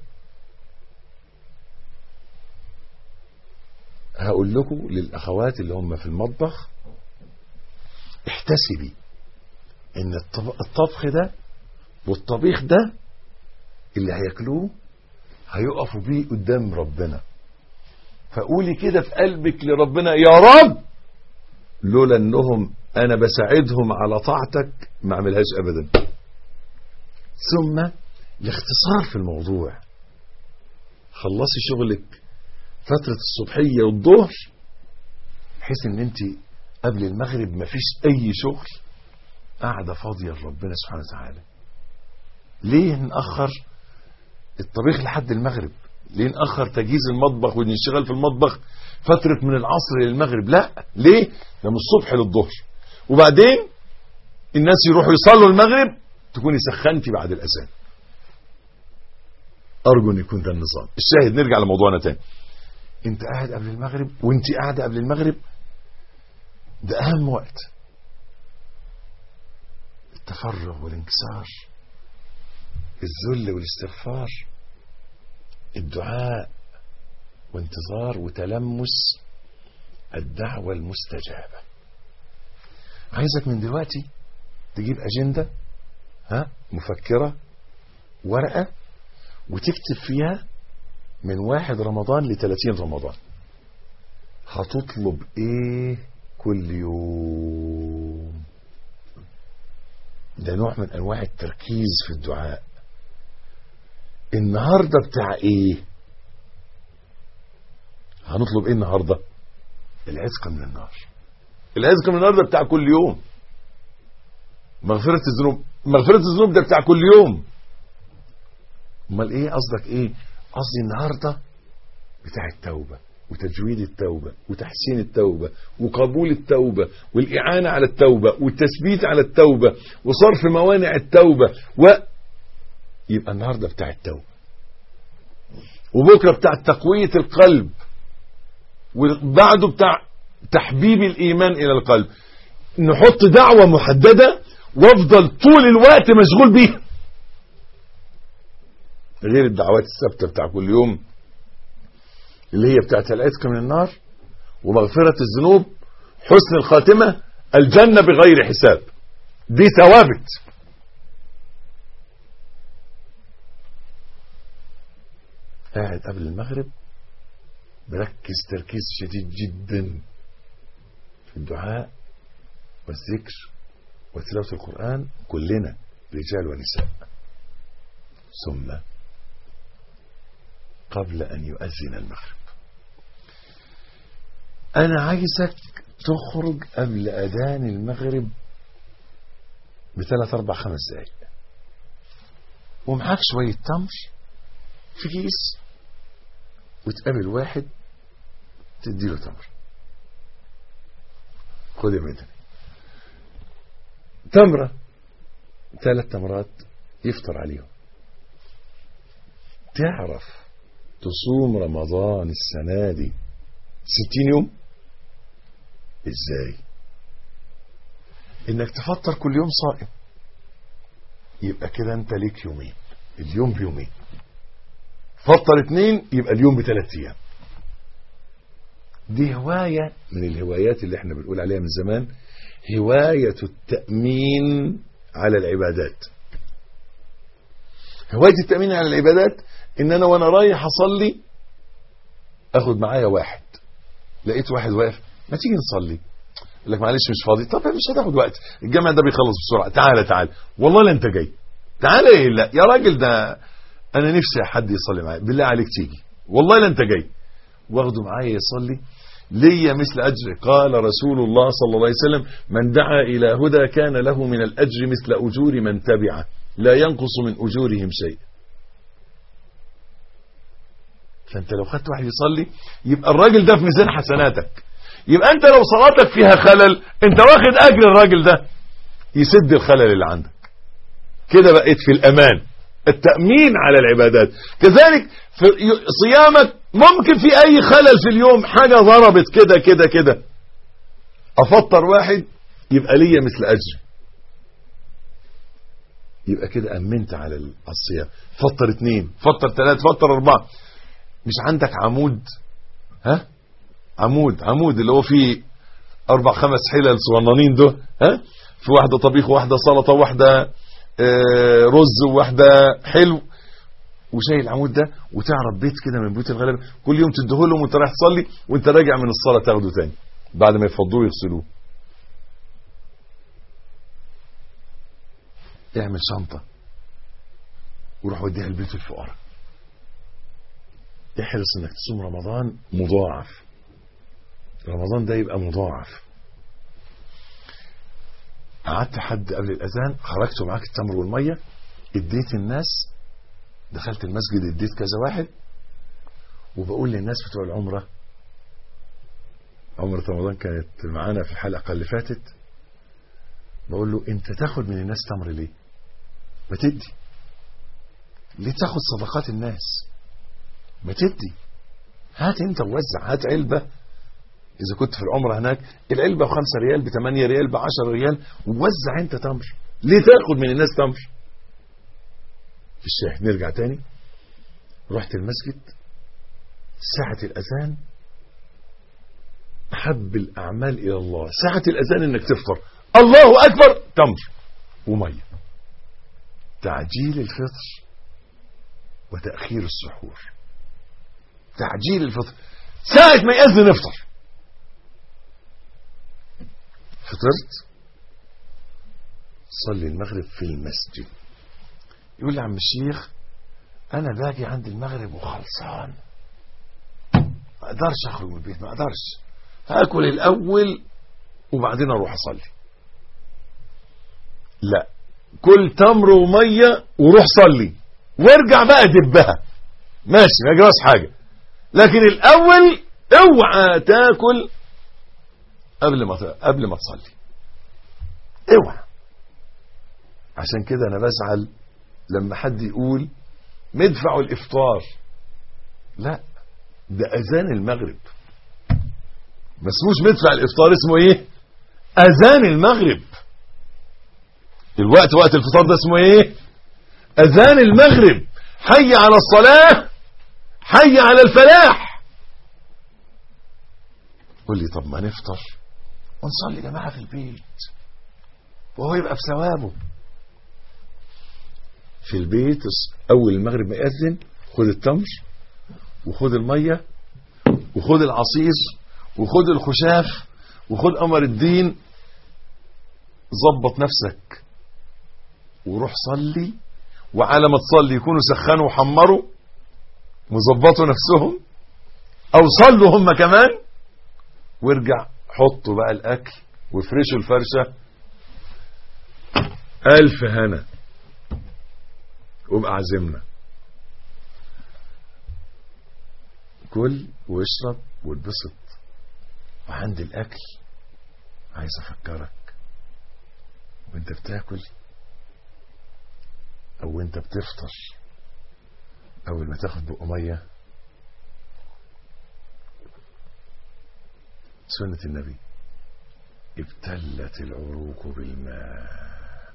هقول لكم للأخوات اللي هم في المطبخ، احتسبي ان الطبخ ده والطبيخ ده اللي هياكلوه هيقفوا بيه قدام ربنا، فقولي كده في قلبك لربنا يا رب لولا انهم انا بساعدهم على طاعتك ما اعملهاش ابدا. ثم الاختصار في الموضوع، خلصي شغلك فترة الصبحية والظهر بحيث ان انت قبل المغرب مفيش اي شغل، قاعدة فاضية لربنا سبحانه وتعالى. ليه نأخر الطبيخ لحد المغرب؟ ليه نأخر تجهيز المطبخ والانشغال في المطبخ فترة من العصر للمغرب؟ لا، ليه؟ ده من الصبح للظهر، وبعدين الناس يروحوا يصلوا المغرب تكوني سخنتي بعد الأذان. أرجو أن يكون ده النظام. الشاهد نرجع لموضوعنا تاني. انت قاعد قبل المغرب وانت قاعدة قبل المغرب، ده أهم وقت، التفرغ والانكسار، الذل والاستغفار، الدعاء وانتظار وتلمس الدعوة المستجابة. عايزك من دلوقتي تجيب أجندة، ها مفكرة، ورقة، وتكتب فيها من واحد رمضان لثلاثين رمضان هتطلب ايه كل يوم. ده نوع من انواع التركيز في الدعاء. النهاردة بتاع ايه؟ هنطلب ايه النهاردة؟ العتق من النار. العتق من النار ده بتاع كل يوم. مغفرة الذنوب، مغفرة الذنوب ده بتاع كل يوم. امال ايه قصدك ايه؟ قصدي النهاردة بتاع التوبة وتجويد التوبة وتحسين التوبة وقبول التوبة والإعانة على التوبة والتثبيت على التوبة وصرف موانع التوبة و يبقى النهاردة بتاع التوبة، وبكرة بتاع تقوية القلب، وبعده بتاع تحبيب الإيمان إلى القلب. نحط دعوة محددة وافضل طول الوقت مشغول بيها، غير الدعوات الثابتة بتاع كل يوم اللي هي بتاعت العتق من النار ومغفرة الذنوب، حسن الخاتمة، الجنة بغير حساب. دي ثوابت. قاعد قبل المغرب بركز تركيز شديد جدا في الدعاء والذكر وتلاوة القرآن، كلنا رجال ونساء. ثم قبل أن يؤذن المغرب أنا عايزك تخرج قبل أذان المغرب بثلاث أربع خمس دقايق، ومعاك شوية تمر في كيس، وتقابل واحد تديله تمر. خد يا مدني تمرة، ثلاث تمرات يفطر عليهم. تعرف تصوم رمضان السنة دي ستين يوم؟ ازاي؟ انك تفطر كل يوم صائم، يبقى كده انت ليك يومين، اليوم بيومين. فطر اتنين يبقى اليوم بثلاث ايام. دي هواية من الهوايات اللي احنا بنقول عليها من زمان، هواية التأمين على العبادات. هواية التأمين على العبادات ان انا وانا رايح اصلي اخد معايا واحد، لقيت واحد واقف، ما تيجي نصلي؟ يقول لك معلش مش فاضي. طب مش هتاخد وقت، الجامع ده بيخلص بسرعة، تعالى تعالى. والله لا انت جاي، تعالى. ايه لا يا راجل، ده انا نفسي حد يصلي معايا، بالله عليك تيجي، والله لا انت جاي. واخده معايا يصلي لي مثل أجر. قال رسول الله صلى الله عليه وسلم: من دعا إلى هدى كان له من الأجر مثل أجور من تبعه لا ينقص من أجورهم شيء. فأنت لو خدت واحد يصلي يبقى الراجل ده في ميزان حسناتك، يبقى أنت لو صلاتك فيها خلل أنت واخد أجر الراجل ده يسد الخلل اللي عندك. كده بقيت في الأمان، التأمين على العبادات. كذلك في صيامك ممكن في أي خلل في اليوم، حاجة ضربت كده كده كده، أفطر واحد يبقى لي مثل أجر، يبقى كده أمنت على الصيام. فطر اثنين، فطر ثلاثة، فطر أربعة. مش عندك عمود؟ ها عمود عمود اللي هو فيه أربع خمس حلل صغننين ده، ها في واحدة طبيخ وواحدة سلطة وواحدة آه رز وواحدة حلو، وشايل العمود ده وتعرف بيت كده من بيوت الغلابة كل يوم تديهولهم وانت رايح تصلي، وانت راجع من الصلاة تاخده تاني بعد ما يفضوه يغسلوه. اعمل شنطة وروح وديها لبيت الفقراء. احرص انك تصوم رمضان مضاعف، رمضان ده يبقى مضاعف. قعدت حد قبل الاذان، خرجت معاك التمر والميه، اديت الناس، دخلت المسجد اديت كذا واحد، وبقول للناس بتوع العمره، عمره رمضان كانت معانا في الحلقه اللي فاتت، بقول له انت تاخد من الناس تمر ليه؟ ما تدي. ليه تاخد صدقات الناس؟ ما تدي. هات انت ووزع، هات علبه. اذا كنت في العمره هناك العلبه بخمسة ريال، بثمانية ريال، بعشرة ريال، ووزع انت تمر. ليه تاخد من الناس تمر؟ في الشاهد نرجع تاني. رحت المسجد ساعة الأذان، أحب الأعمال إلى الله ساعة الأذان إنك تفطر، الله أكبر، تمر ومية. تعجيل الفطر وتأخير السحور. تعجيل الفطر ساعة ما يأذن نفطر. فطرت، صلي المغرب في المسجد. يقول لي عم الشيخ انا باجي عند المغرب وخلصان، ما اقدرش اخرج من البيت، ما اقدرش، هاكل الاول وبعدين اروح اصلي. لا، كل تمر وميه وروح صلي وارجع بقى دبها، ماشي ما يجراش حاجه، لكن الاول اوعى تاكل قبل ما قبل ما تصلي، اوعى. عشان كده انا بزعل لما حد يقول مدفع الإفطار، لا، ده أذان المغرب. ما اسموش مدفع الإفطار، اسمه ايه؟ أذان المغرب. الوقت وقت الفطار ده اسمه ايه؟ أذان المغرب. حي على الصلاة، حي على الفلاح. قول لي طب ما نفطر ونصلي جماعة في البيت وهو يبقى بثوابه. في البيت أول المغرب ما يأذن خد التمر وخد المية وخد العصير وخد الخشاف وخد قمر الدين، ظبط نفسك وروح صلي، وعلى ما تصلي يكونوا سخنوا وحمروا وظبطوا نفسهم، او صلوا هم كمان، وارجع حطوا بقى الاكل وافرشوا الفرشة. الف هنا، وابقى عزمنا. كل واشرب واتبسط. وعند الاكل عايز افكرك وانت بتاكل او وانت بتفطر، اول ما تاخد بق ميه، سنة النبي ابتلت العروق بالماء،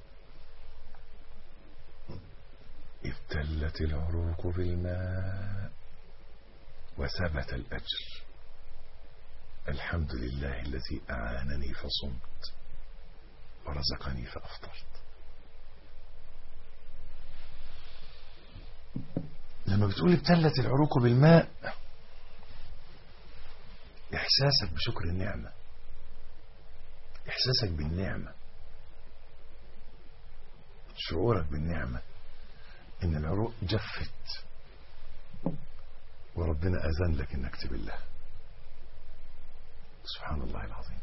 ابتلت العروق بالماء وثبت الأجر. الحمد لله الذي أعانني فصمت ورزقني فأفطرت. لما بتقول ابتلت العروق بالماء، إحساسك بشكر النعمة، إحساسك بالنعمة، شعورك بالنعمة، إن العروق جفت وربنا أذن لك إنك تبلها. سبحان الله العظيم.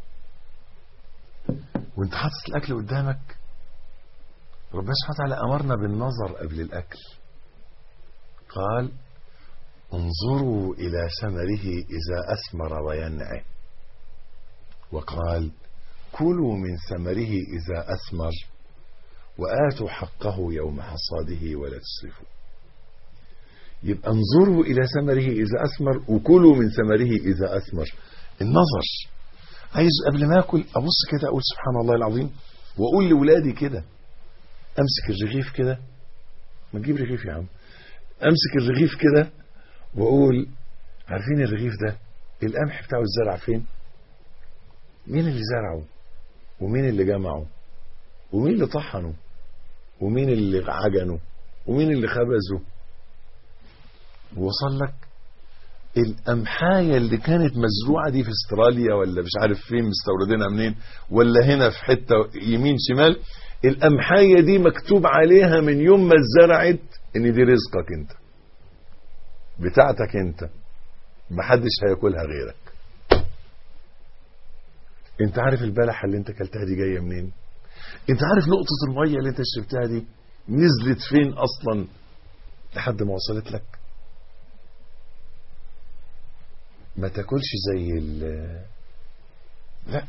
وانت حاطط الأكل قدامك، ربنا سبحانه وتعالى أمرنا بالنظر قبل الأكل. قال انظروا إلى ثمره إذا أثمر وينعه، وقال كلوا من ثمره إذا أثمر وآتوا حقه يوم حصاده ولا تسرفوا. يبقى انظروا إلى ثمره إذا أثمر وكلوا من ثمره إذا أثمر. النظر، عايز قبل ما أكل أبص كده أقول سبحان الله العظيم، وأقول لولادي كده، أمسك الرغيف كده، ما تجيب رغيف يا عم، أمسك الرغيف كده وأقول عارفين الرغيف ده القمح بتاعه الزرع فين؟ مين اللي زرعه؟ ومين اللي جمعه؟ ومين اللي طحنه؟ ومين اللي عجنه؟ ومين اللي خبزه؟ ووصل لك القمحاية اللي كانت مزروعة دي في استراليا ولا مش عارف فين مستوردينها منين، ولا هنا في حتة يمين شمال، القمحاية دي مكتوب عليها من يوم ما اتزرعت ان دي رزقك انت، بتاعتك انت، محدش هياكلها غيرك. انت عارف البلحة اللي انت كلتها دي جاية منين؟ انت عارف نقطة المية اللي انت شربتها دي نزلت فين اصلا لحد ما وصلت لك؟ ما تاكلش زي ال لا.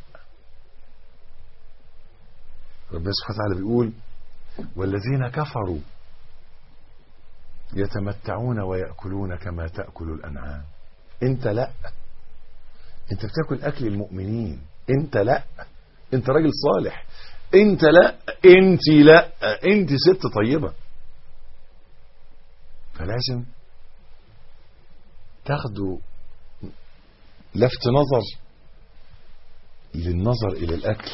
ربنا سبحانه وتعالى بيقول والذين كفروا يتمتعون ويأكلون كما تأكل الأنعام. انت لا، انت بتاكل أكل المؤمنين. انت لا، انت راجل صالح. انت لا، انت لا، انت ست طيبة. فلازم تاخدوا لفت نظر للنظر إلى الأكل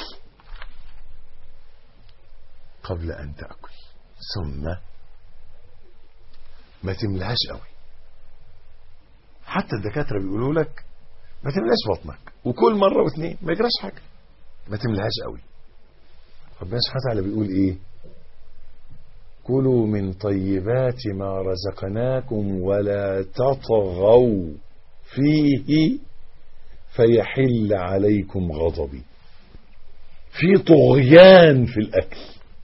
قبل أن تأكل، ثم ما تملهاش قوي. حتى الدكاترة بيقولوا لك ما تملاش بطنك، وكل مرة واثنين ما يجراش حاجة، ما تملهاش قوي. ربنا سبحانه وتعالى بيقول ايه؟ كلوا من طيبات ما رزقناكم ولا تطغوا فيه فيحل عليكم غضبي. في طغيان في الأكل،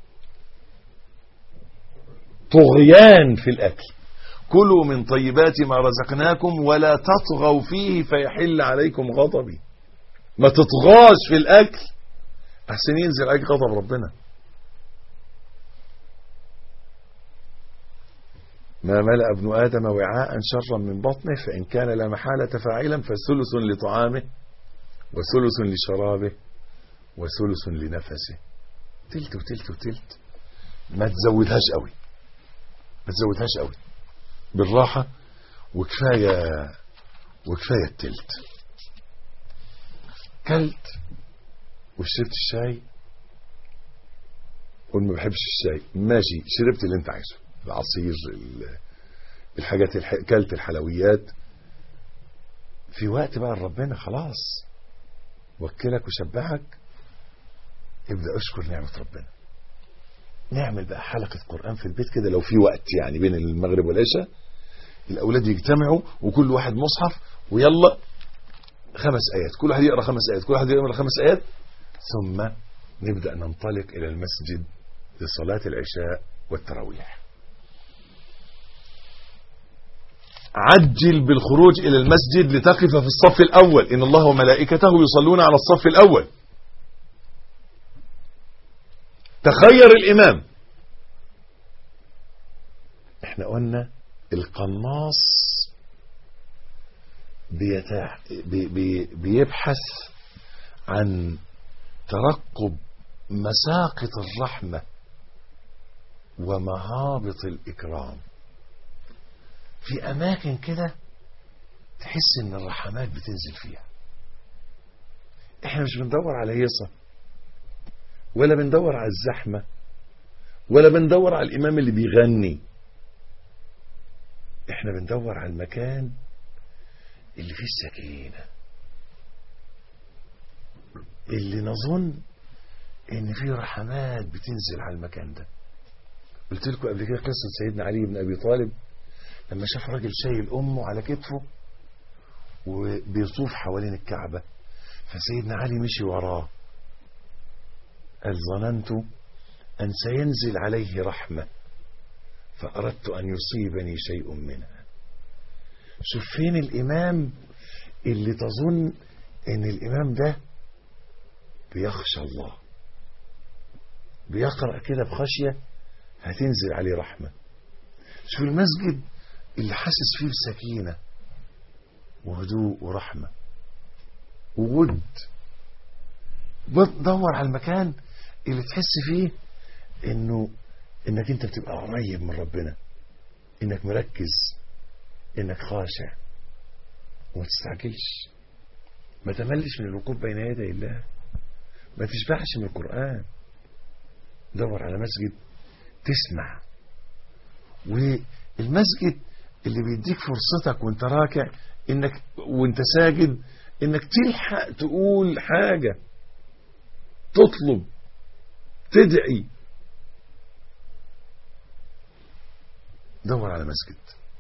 طغيان في الأكل. كلوا من طيبات ما رزقناكم ولا تطغوا فيه فيحل عليكم غضبي. ما تطغاش في الأكل أحسن ينزل عليك غضب ربنا. ما ملأ ابن آدم وعاء شرا من بطنه فإن كان لا محالة فاعلا فثلث لطعامه وثلث لشرابه وثلث لنفسه. تلت وتلت وتلت، ما تزودهاش قوي، ما تزودهاش قوي، بالراحة، وكفاية وكفاية التلت. كلت وشربت الشاي، قول ما بحبش الشاي، ماشي، شربت اللي انت عايزه، العصير، الحاجات الح... كلت الحلويات، في وقت بقى ربنا خلاص وكلك وشبعك، ابدأ اشكر نعمة ربنا. نعمل بقى حلقة قرآن في البيت كده لو في وقت، يعني بين المغرب والعشاء الأولاد يجتمعوا وكل واحد مصحف ويلا خمس آيات، كل واحد يقرأ خمس آيات، كل واحد يقرأ خمس آيات، ثم نبدأ ننطلق إلى المسجد لصلاة العشاء والتراويح. عجل بالخروج إلى المسجد لتقف في الصف الأول، إن الله وملائكته يصلون على الصف الأول. تخير الإمام. احنا قلنا القناص بيتاح بي بي بيبحث عن ترقب مساقط الرحمة ومهابط الإكرام في أماكن كده تحس إن الرحمات بتنزل فيها. احنا مش بندور على هيصة، ولا بندور على الزحمة، ولا بندور على الإمام اللي بيغني. احنا بندور على المكان اللي فيه السكينة، اللي نظن ان فيه رحمات بتنزل على المكان ده. قلت لكم قبل كده قصة سيدنا علي بن أبي طالب لما شاف راجل شايل أمه على كتفه وبيطوف حوالين الكعبة، فسيدنا علي مشي وراه، قال ظننت أن سينزل عليه رحمة فأردت أن يصيبني شيء منها. شوف فين الإمام اللي تظن أن الإمام ده بيخشى الله، بيقرأ كده بخشية هتنزل عليه رحمة. شوف المسجد اللي حاسس فيه بسكينة وهدوء ورحمة وود. دور على المكان اللي تحس فيه انه انك انت بتبقى قريب من ربنا، انك مركز، انك خاشع، وما تستعجلش، ما تملش من الوقوف بين يدي الله، ما تشبعش من القرآن. دور على مسجد تسمع، والمسجد اللي بيديك فرصتك وانت راكع انك وانت ساجد انك تلحق تقول حاجة، تطلب، تدعي. دور على مسجد.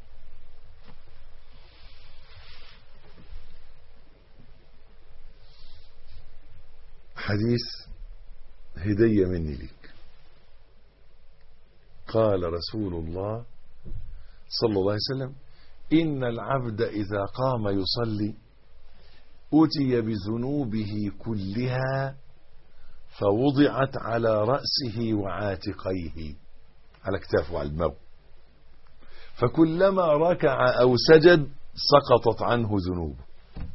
حديث هدية مني ليك. قال رسول الله صلى الله عليه وسلم: إن العبد إذا قام يصلي أتي بذنوبه كلها فوضعت على رأسه وعاتقيه، على كتافه وعلى دماغه، فكلما ركع أو سجد سقطت عنه ذنوبه.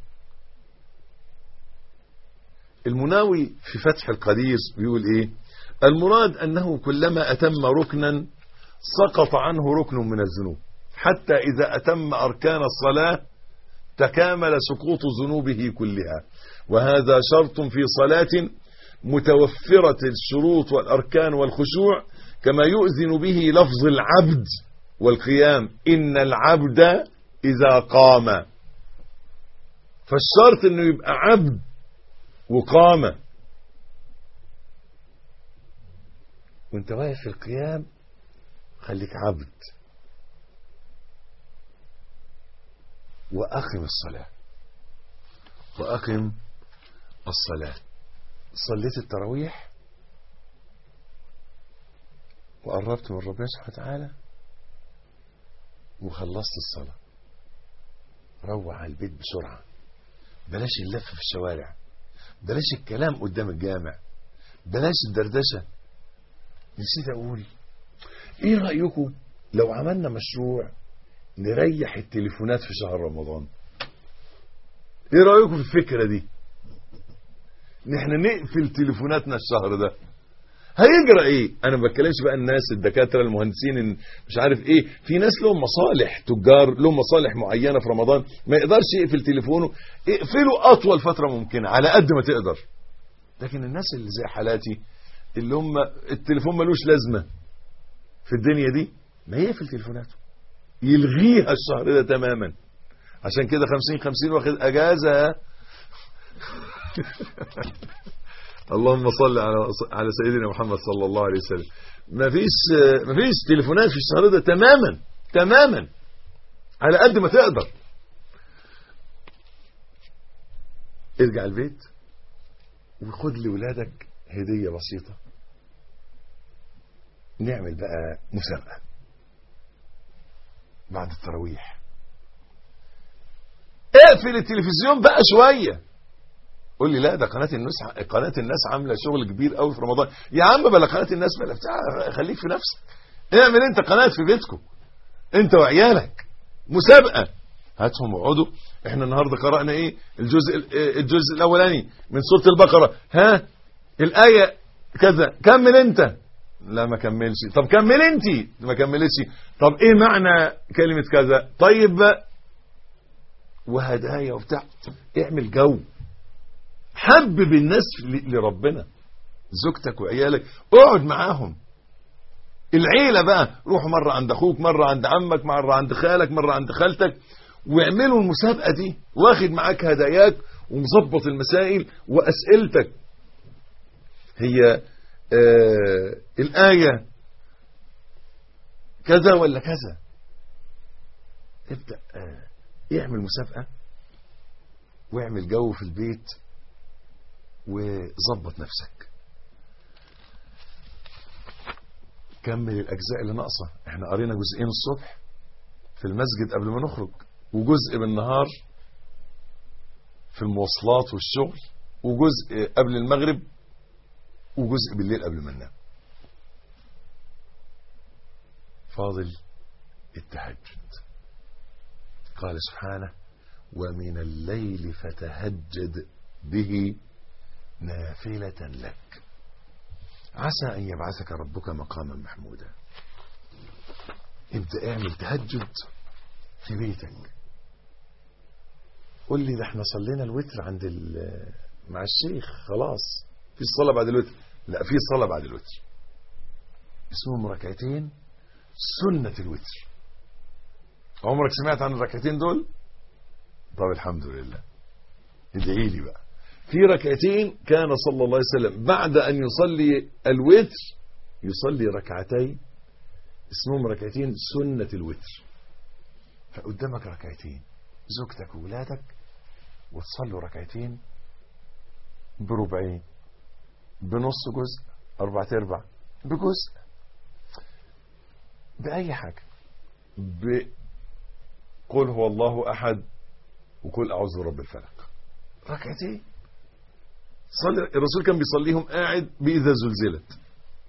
المناوي في فتح القدير بيقول إيه؟ المراد أنه كلما أتم ركنا سقط عنه ركن من الذنوب، حتى إذا أتم أركان الصلاة تكامل سقوط ذنوبه كلها، وهذا شرط في صلاة متوفرة الشروط والأركان والخشوع، كما يؤذن به لفظ العبد والقيام، إن العبد إذا قام. فالشرط إنه يبقى عبد وقام. وانت واقف في القيام خليك عبد، وأقم الصلاة، وأقم الصلاة. صليت التراويح وقربت من ربنا سبحانه وتعالى وخلصت الصلاة، روح على البيت بسرعة، بلاش اللف في الشوارع، بلاش الكلام قدام الجامع، بلاش الدردشة. نسيت أقول إيه رأيكم لو عملنا مشروع نريح التليفونات في شهر رمضان، ايه رأيكم في الفكرة دي؟ نحن نقفل تليفوناتنا الشهر ده، هيجرى ايه؟ انا ما بتكلمش بقى الناس الدكاتره المهندسين مش عارف ايه، في ناس لهم مصالح، تجار لهم مصالح معينه في رمضان ما يقدرش يقفل تليفونه، اقفله اطول فتره ممكنه على قد ما تقدر. لكن الناس اللي زي حالاتي اللي هم التليفون ملوش لازمه في الدنيا دي، ما يقفل تليفوناته، يلغيها الشهر ده تماما. عشان كده خمسين خمسين واخد اجازه. اللهم صل على على سيدنا محمد صلى الله عليه وسلم. مفيش مفيش تليفونات في الشهر ده تماما تماما على قد ما تقدر. ارجع البيت وخد لولادك هدية بسيطة، نعمل بقى مسابقة بعد التراويح. اقفل التلفزيون بقى شوية. قول لي لا ده قناة الناس قناة الناس عاملة شغل كبير قوي في رمضان. يا عم بلا قناة الناس بلا بتاع، خليك في نفسك، اعمل انت قناة في بيتكم انت وعيالك، مسابقة. هاتهم وقعدوا. احنا النهارده قرأنا ايه؟ الجزء الجزء الاولاني من سورة البقرة. ها الآية كذا، كمل انت. لا ما كملش. طب كمل انت. ما كملتش. طب ايه معنى كلمة كذا؟ طيب بقى وهدايا وبتاع. اعمل جو، حبب الناس لربنا، زوجتك وعيالك اقعد معاهم. العيلة بقى روحوا مرة عند اخوك، مرة عند عمك، مرة عند خالك، مرة عند خالتك، واعملوا المسابقة دي، واخد معاك هداياك ومظبط المسائل واسئلتك. هي آه الآية كذا ولا كذا. ابدأ آه اعمل مسابقة واعمل جو في البيت وظبط نفسك. كمل الأجزاء اللي ناقصة. احنا قرينا جزئين الصبح في المسجد قبل ما نخرج، وجزء بالنهار في المواصلات والشغل، وجزء قبل المغرب، وجزء بالليل قبل ما ننام. فاضل التهجد. قال سبحانه ومن الليل فتهجد به نافلة لك عسى أن يبعثك ربك مقاما محمودا. ابدأ اعمل تهجد في بيتك. قل لي ده احنا صلينا الوتر عند مع الشيخ خلاص، في الصلاة بعد الوتر. لا، في صلاة بعد الوتر اسمهم ركعتين سنة الوتر. عمرك سمعت عن الركعتين دول؟ طب الحمد لله، ادعي لي بقى. في ركعتين كان صلى الله عليه وسلم بعد أن يصلي الوتر يصلي ركعتين اسمهم ركعتين سنة الوتر. فقدامك ركعتين زوجتك وولادك، وتصلوا ركعتين بربعين، بنص جزء، أربعة أرباع، بجزء، بأي حاجة، بقول هو الله أحد وقل أعوذ برب الفلق. ركعتين صلي. الرسول كان بيصليهم قاعد بإذا زلزلت.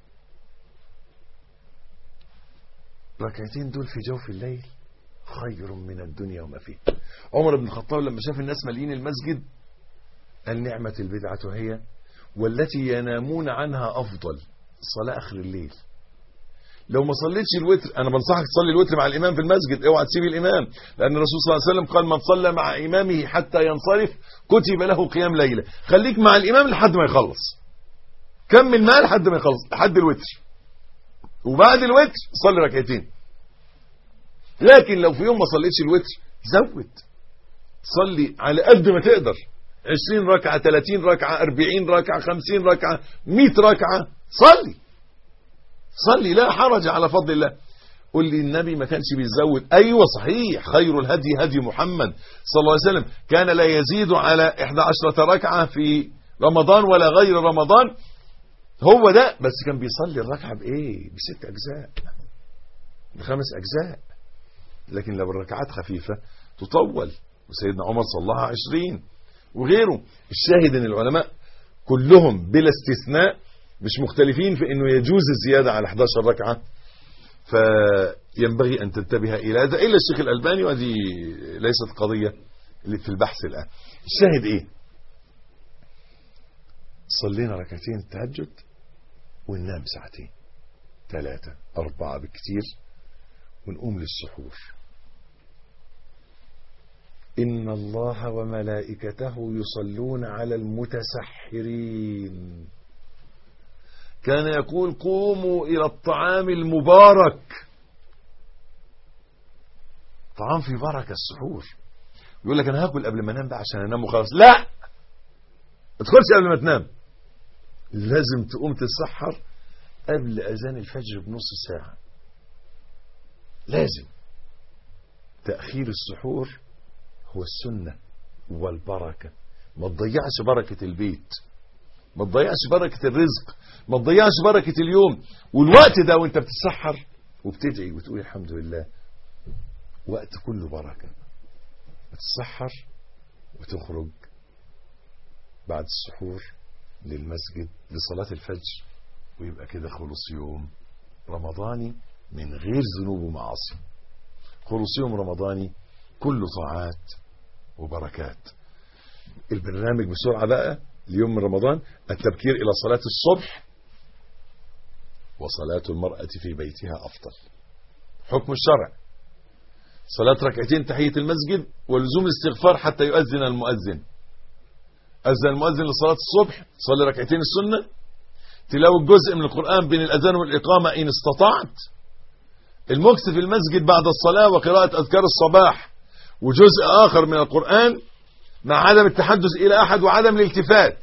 ركعتين دول في جوف الليل خير من الدنيا وما فيه. عمر بن الخطاب لما شاف الناس مالين المسجد قال نعمة البدعة هي والتي ينامون عنها أفضل. الصلاة آخر الليل. لو ما صليتش الوتر، أنا بنصحك تصلي الوتر مع الإمام في المسجد، اوعى تسيب الإمام، لأن الرسول صلى الله عليه وسلم قال من صلى مع إمامه حتى ينصرف كتب له قيام ليلة. خليك مع الإمام لحد ما يخلص، كمل معاه لحد ما يخلص، لحد الوتر، وبعد الوتر صلي ركعتين. لكن لو في يوم ما صليتش الوتر زود، صلي على قد ما تقدر، عشرين ركعة، ثلاثين ركعة، أربعين ركعة، خمسين ركعة، مئة ركعة، صلي صلي لا حرج على فضل الله. قل لي النبي ما كانش بيزود. ايوه صحيح، خير الهدي هدي محمد صلى الله عليه وسلم، كان لا يزيد على إحدى عشرة ركعة في رمضان ولا غير رمضان. هو ده، بس كان بيصلي الركعة بايه؟ بست اجزاء، بخمس اجزاء. لكن لو الركعات خفيفة تطول، وسيدنا عمر صلاها عشرين وغيره. الشاهد ان العلماء كلهم بلا استثناء مش مختلفين في انه يجوز الزيادة على إحدى عشرة ركعة. ف ينبغي أن تنتبه إلى هذا إلا الشيخ الألباني، وهذه ليست قضية اللي في البحث الآن. الشاهد إيه؟ صلينا ركعتين التهجد وننام ساعتين ثلاثة أربعة بالكثير ونقوم للسحور. إن الله وملائكته يصلون على المتسحرين. كان يقول قوموا إلى الطعام المبارك. طعام في بركة السحور. يقول لك أنا هاكل قبل ما انام بقى عشان انام وخلاص. لا، ما تدخلش قبل ما تنام، لازم تقوم تتسحر قبل أذان الفجر بنص ساعة. لازم. تأخير السحور هو السنة والبركة. ما تضيعش بركة البيت، ما تضيعش بركة الرزق، ما تضيعش بركة اليوم. والوقت ده وانت بتتسحر وبتدعي وتقول الحمد لله، وقت كله بركة. بتتسحر وتخرج بعد السحور للمسجد لصلاة الفجر، ويبقى كده خلص يوم رمضاني من غير ذنوب ومعاصي. خلص يوم رمضاني كله طاعات وبركات. البرنامج بسرعة بقى ليوم رمضان: التبكير إلى صلاة الصبح، وصلاة المرأة في بيتها أفضل. حكم الشرع: صلاة ركعتين تحية المسجد، ولزوم الاستغفار حتى يؤذن المؤذن. أذن المؤذن لصلاة الصبح، صلي ركعتين السنة، تلاوة جزء من القرآن بين الأذان والإقامة إن استطعت، المكث في المسجد بعد الصلاة وقراءة أذكار الصباح وجزء آخر من القرآن، مع عدم التحدث إلى أحد وعدم الالتفات.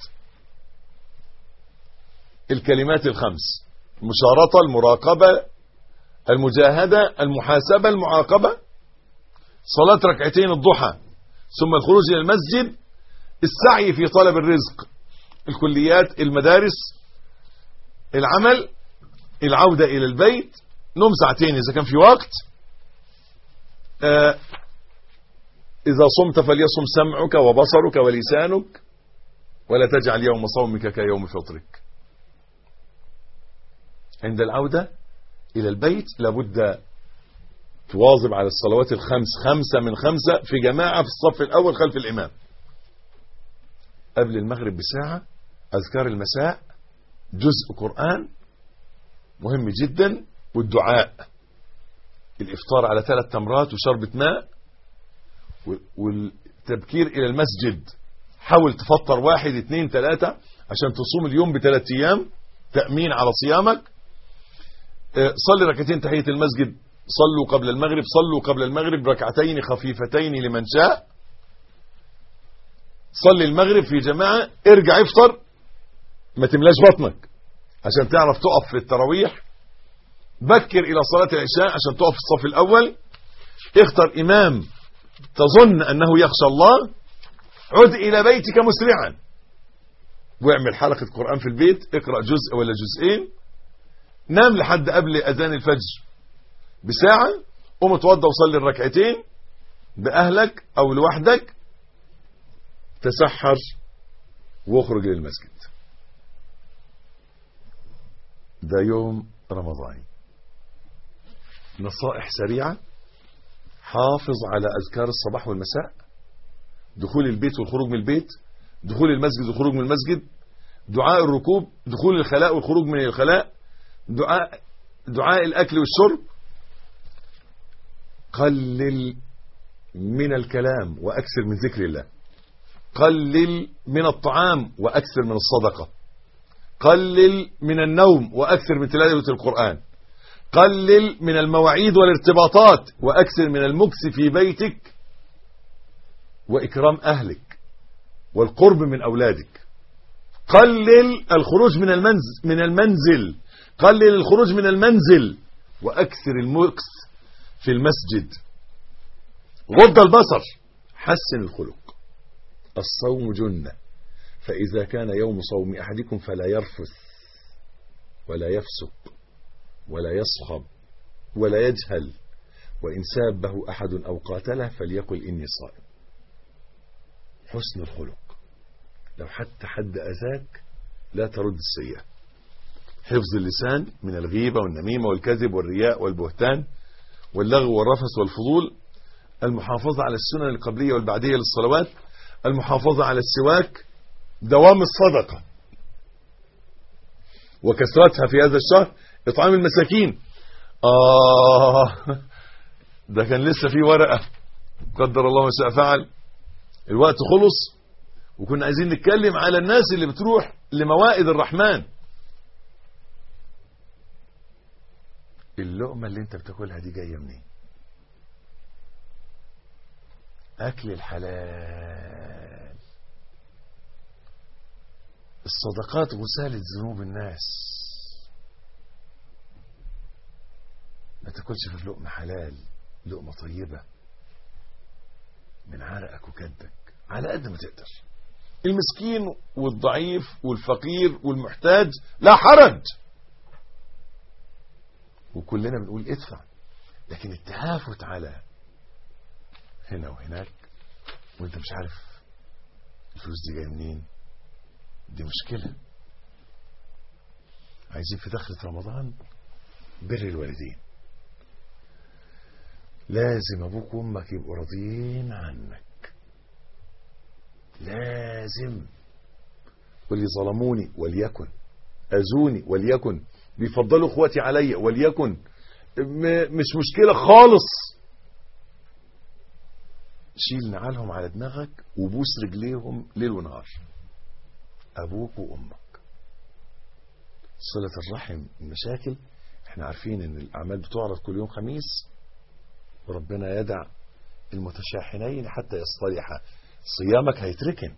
الكلمات الخمس: المشارطة، المراقبة، المجاهدة، المحاسبة، المعاقبة. صلاة ركعتين الضحى، ثم الخروج إلى المسجد، السعي في طلب الرزق، الكليات، المدارس، العمل، العودة إلى البيت، نوم ساعتين إذا كان في وقت. آه إذا صمت فليصم سمعك وبصرك ولسانك، ولا تجعل يوم صومك كيوم فطرك. عند العودة إلى البيت لابد تواظب على الصلوات الخمس، خمسة من خمسة في جماعة في الصف الأول خلف الإمام. قبل المغرب بساعة أذكار المساء، جزء قرآن مهم جدا، والدعاء. الإفطار على ثلاث تمرات وشربة ماء، والتبكير إلى المسجد. حاول تفطر واحد اثنين ثلاثة عشان تصوم اليوم بثلاث أيام تأمين على صيامك. صلي ركعتين تحية المسجد، صلوا قبل المغرب، صلوا قبل المغرب ركعتين خفيفتين لمن شاء. صلي المغرب في جماعة، ارجع افطر، ما تملاش بطنك عشان تعرف تقف في التراويح. بكر إلى صلاة العشاء عشان تقف في الصف الأول. اختر إمام تظن أنه يخشى الله. عد إلى بيتك مسرعا، واعمل حلقة قرآن في البيت، اقرأ جزء ولا جزئين. نام لحد قبل أذان الفجر بساعة، قم اتوضى وصلي الركعتين بأهلك أو لوحدك، تسحر واخرج للمسجد. ده يوم رمضاني. نصائح سريعة: حافظ على أذكار الصباح والمساء، دخول البيت والخروج من البيت، دخول المسجد والخروج من المسجد، دعاء الركوب، دخول الخلاء والخروج من الخلاء، دعاء دعاء الأكل والشرب. قلل من الكلام وأكثر من ذكر الله. قلل من الطعام وأكثر من الصدقة. قلل من النوم وأكثر من تلاوة القرآن. قلل من المواعيد والارتباطات وأكثر من المكث في بيتك وإكرام أهلك والقرب من أولادك. قلل الخروج من المنزل من المنزل قلل الخروج من المنزل وأكثر المكث في المسجد. غض البصر. حسن الخلق. الصوم جنة، فإذا كان يوم صوم أحدكم فلا يرفث ولا يفسق ولا يصخب ولا يجهل، وإن سابه أحد أو قاتله فليقل إني صائم. حسن الخلق. لو حتى حد أذاك لا ترد السيئة. حفظ اللسان من الغيبة والنميمة والكذب والرياء والبهتان واللغو والرفث والفضول، المحافظة على السنن القبلية والبعدية للصلوات، المحافظة على السواك، دوام الصدقة وكثرتها في هذا الشهر، إطعام المساكين. آه ده كان لسه في ورقة، قدر الله ما شاء فعل، الوقت خلص، وكنا عايزين نتكلم على الناس اللي بتروح لموائد الرحمن. اللقمة اللي انت بتاكلها دي جاية منين؟ أكل الحلال. الصدقات غسالة ذنوب الناس. ما تاكلش في لقمة حلال، لقمة طيبة من عرقك وكدك على قد ما تقدر. المسكين والضعيف والفقير والمحتاج لا حرج، وكلنا بنقول ادفع، لكن التهافت على هنا وهناك وانت مش عارف الفلوس دي جايه منين، دي مشكلة. عايزين في دخلة رمضان بر الوالدين. لازم ابوك وامك يبقوا راضيين عنك، لازم. واللي ظلموني وليكن، اذوني وليكن، بيفضلوا اخواتي علي وليكن، م- مش مشكلة خالص. شيل نعالهم على دماغك وبوس رجليهم ليل ونهار. ابوك وامك. صلة الرحم المشاكل، احنا عارفين ان الاعمال بتعرض كل يوم خميس، وربنا يدع المتشاحنين حتى يصطلحا. صيامك هيتركن،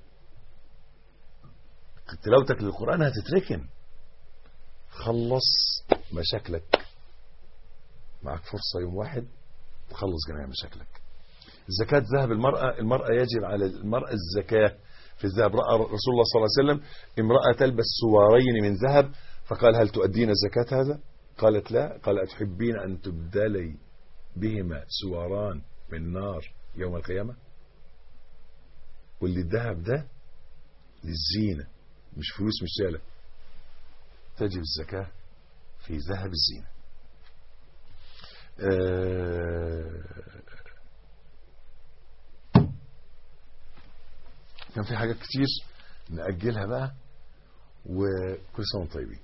تلاوتك للقرآن هتتركن. خلص مشاكلك، معك فرصة يوم واحد تخلص جميع مشاكلك. زكاة ذهب المرأة، المرأة يجب على المرأة الزكاة في الذهب. رأى رسول الله صلى الله عليه وسلم امرأة تلبس سوارين من ذهب، فقال هل تؤدين زكاة هذا؟ قالت لا. قال أتحبين أن تبدلي بهما سواران من نار يوم القيامة؟ واللي الذهب ده للزينة مش فلوس مش شالة، تجب الزكاة في ذهب الزينة. آه كان في حاجات كتير نأجلها بقى، وكل سنة وانتم طيبين.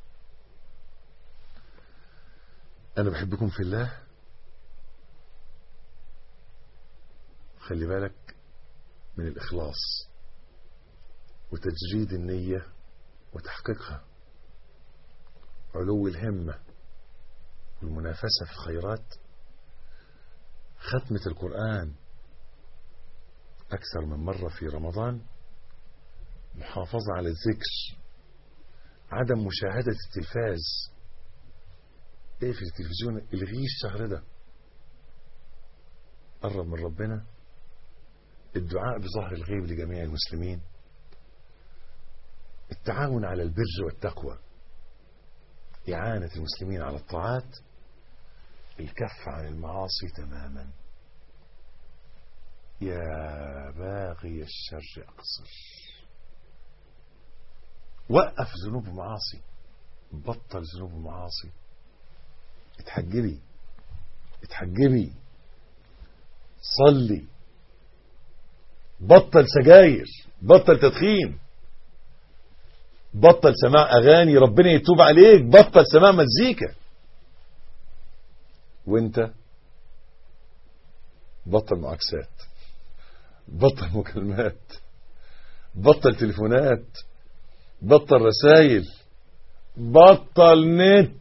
أنا بحبكم في الله. خلي بالك من الإخلاص وتجريد النية وتحقيقها، علو الهمة والمنافسة في الخيرات، ختمة القرآن أكثر من مرة في رمضان، محافظة على الذكر، عدم مشاهدة التلفاز. ايه في التلفزيون؟ الغيه الشهر ده. قرب من ربنا، الدعاء بظهر الغيب لجميع المسلمين، التعاون على البر والتقوى، إعانة المسلمين على الطاعات، الكف عن المعاصي تماما. يا باغي الشر أقصر. وقف ذنوب ومعاصي، بطل ذنوب ومعاصي، اتحجبي اتحجبي، صلي، بطل سجاير، بطل تدخين، بطل سماع أغاني، ربنا يتوب عليك، بطل سماع مزيكا. وانت بطل معاكسات، بطل مكالمات، بطل تليفونات، بطل رسائل، بطل نت،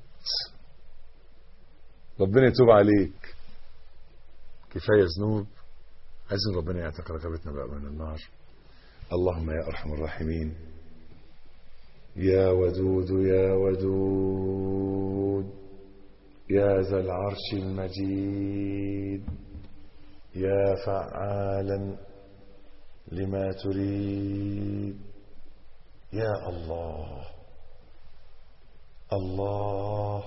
ربنا يتوب عليك. كفاية ذنوب، عايزين ربنا يعتق رقبتنا بقى من النار. اللهم يا أرحم الراحمين، يا ودود يا ودود، يا ذا العرش المجيد، يا فعالا لما تريد، يا الله الله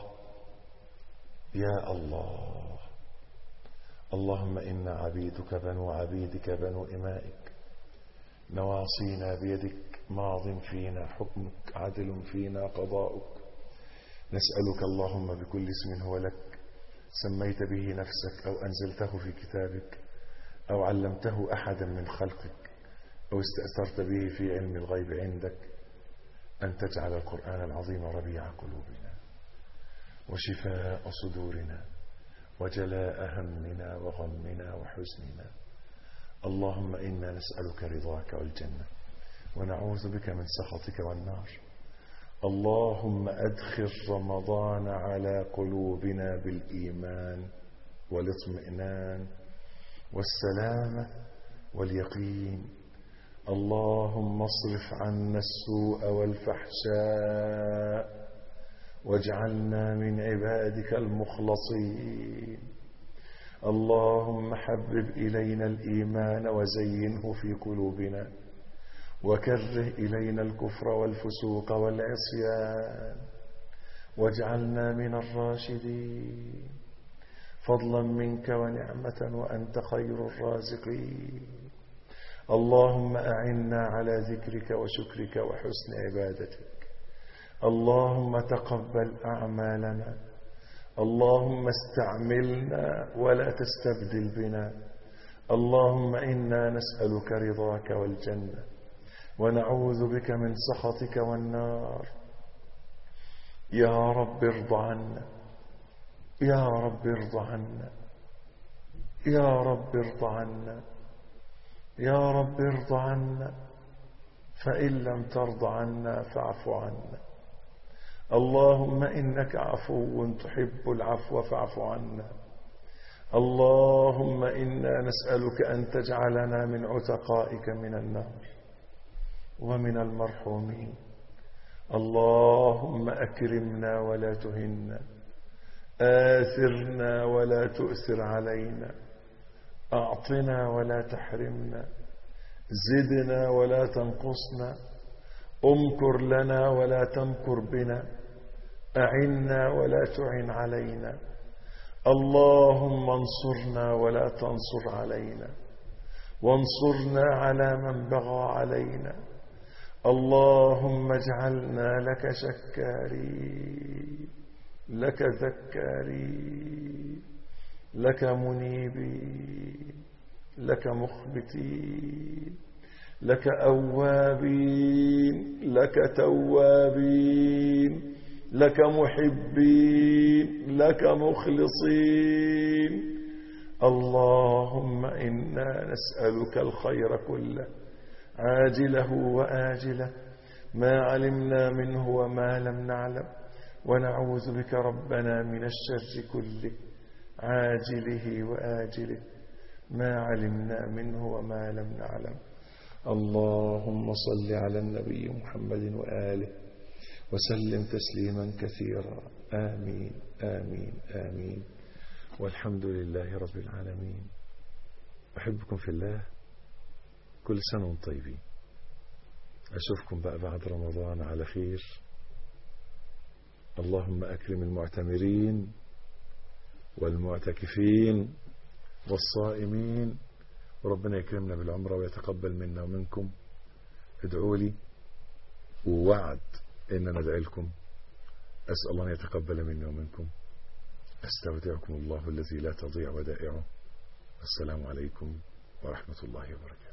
يا الله. اللهم إنا عبيدك بنو عبيدك بنو إمائك، نواصينا بيدك، ماض فينا حكمك، عدل فينا قضاؤك. نسألك اللهم بكل اسم هو لك، سميت به نفسك أو أنزلته في كتابك أو علمته أحدا من خلقك أو استأثرت به في علم الغيب عندك، أن تجعل القرآن العظيم ربيع قلوبنا وشفاء صدورنا وجلاء همنا وغمنا وحزننا. اللهم إنا نسألك رضاك والجنة ونعوذ بك من سخطك والنار. اللهم أدخل رمضان على قلوبنا بالإيمان والاطمئنان والسلامة واليقين. اللهم اصرف عنا السوء والفحشاء واجعلنا من عبادك المخلصين. اللهم حبب إلينا الإيمان وزينه في قلوبنا وكره إلينا الكفر والفسوق والعصيان واجعلنا من الراشدين فضلا منك ونعمة وأنت خير الرازقين. اللهم أعنا على ذكرك وشكرك وحسن عبادتك. اللهم تقبل أعمالنا. اللهم استعملنا ولا تستبدل بنا. اللهم إنا نسألك رضاك والجنة ونعوذ بك من سخطك والنار. يا رب ارض عنا، يا رب ارض عنا، يا رب ارض عنا، يا رب ارض عنا، فإن لم ترض عنا فاعف عنا. اللهم إنك عفو تحب العفو فاعف عنا. اللهم إنا نسألك أن تجعلنا من عتقائك من النار ومن المرحومين. اللهم أكرمنا ولا تهنا، آثرنا ولا تؤثر علينا، أعطنا ولا تحرمنا، زدنا ولا تنقصنا، امكر لنا ولا تمكر بنا، أعنا ولا تعن علينا. اللهم انصرنا ولا تنصر علينا، وانصرنا على من بغى علينا. اللهم اجعلنا لك شكارين، لك ذكارين، لك منيبين، لك مخبتين، لك أوابين، لك توابين، لك محبين، لك مخلصين. اللهم إنا نسألك الخير كله عاجله وآجله ما علمنا منه وما لم نعلم، ونعوذ بك ربنا من الشر كله عاجله وآجله ما علمنا منه وما لم نعلم. اللهم صل على النبي محمد وآله وسلم تسليما كثيرا. آمين آمين آمين، والحمد لله رب العالمين. أحبكم في الله، كل سنة وانتم طيبين. أشوفكم بقى بعد رمضان على خير. اللهم أكرم المعتمرين والمعتكفين والصائمين، وربنا يكرمنا بالعمرة ويتقبل منا ومنكم. ادعوا لي، ووعد إن ندعي لكم. أسأل الله أن يتقبل مني ومنكم. أستودعكم الله الذي لا تضيع ودائعه. السلام عليكم ورحمة الله وبركاته.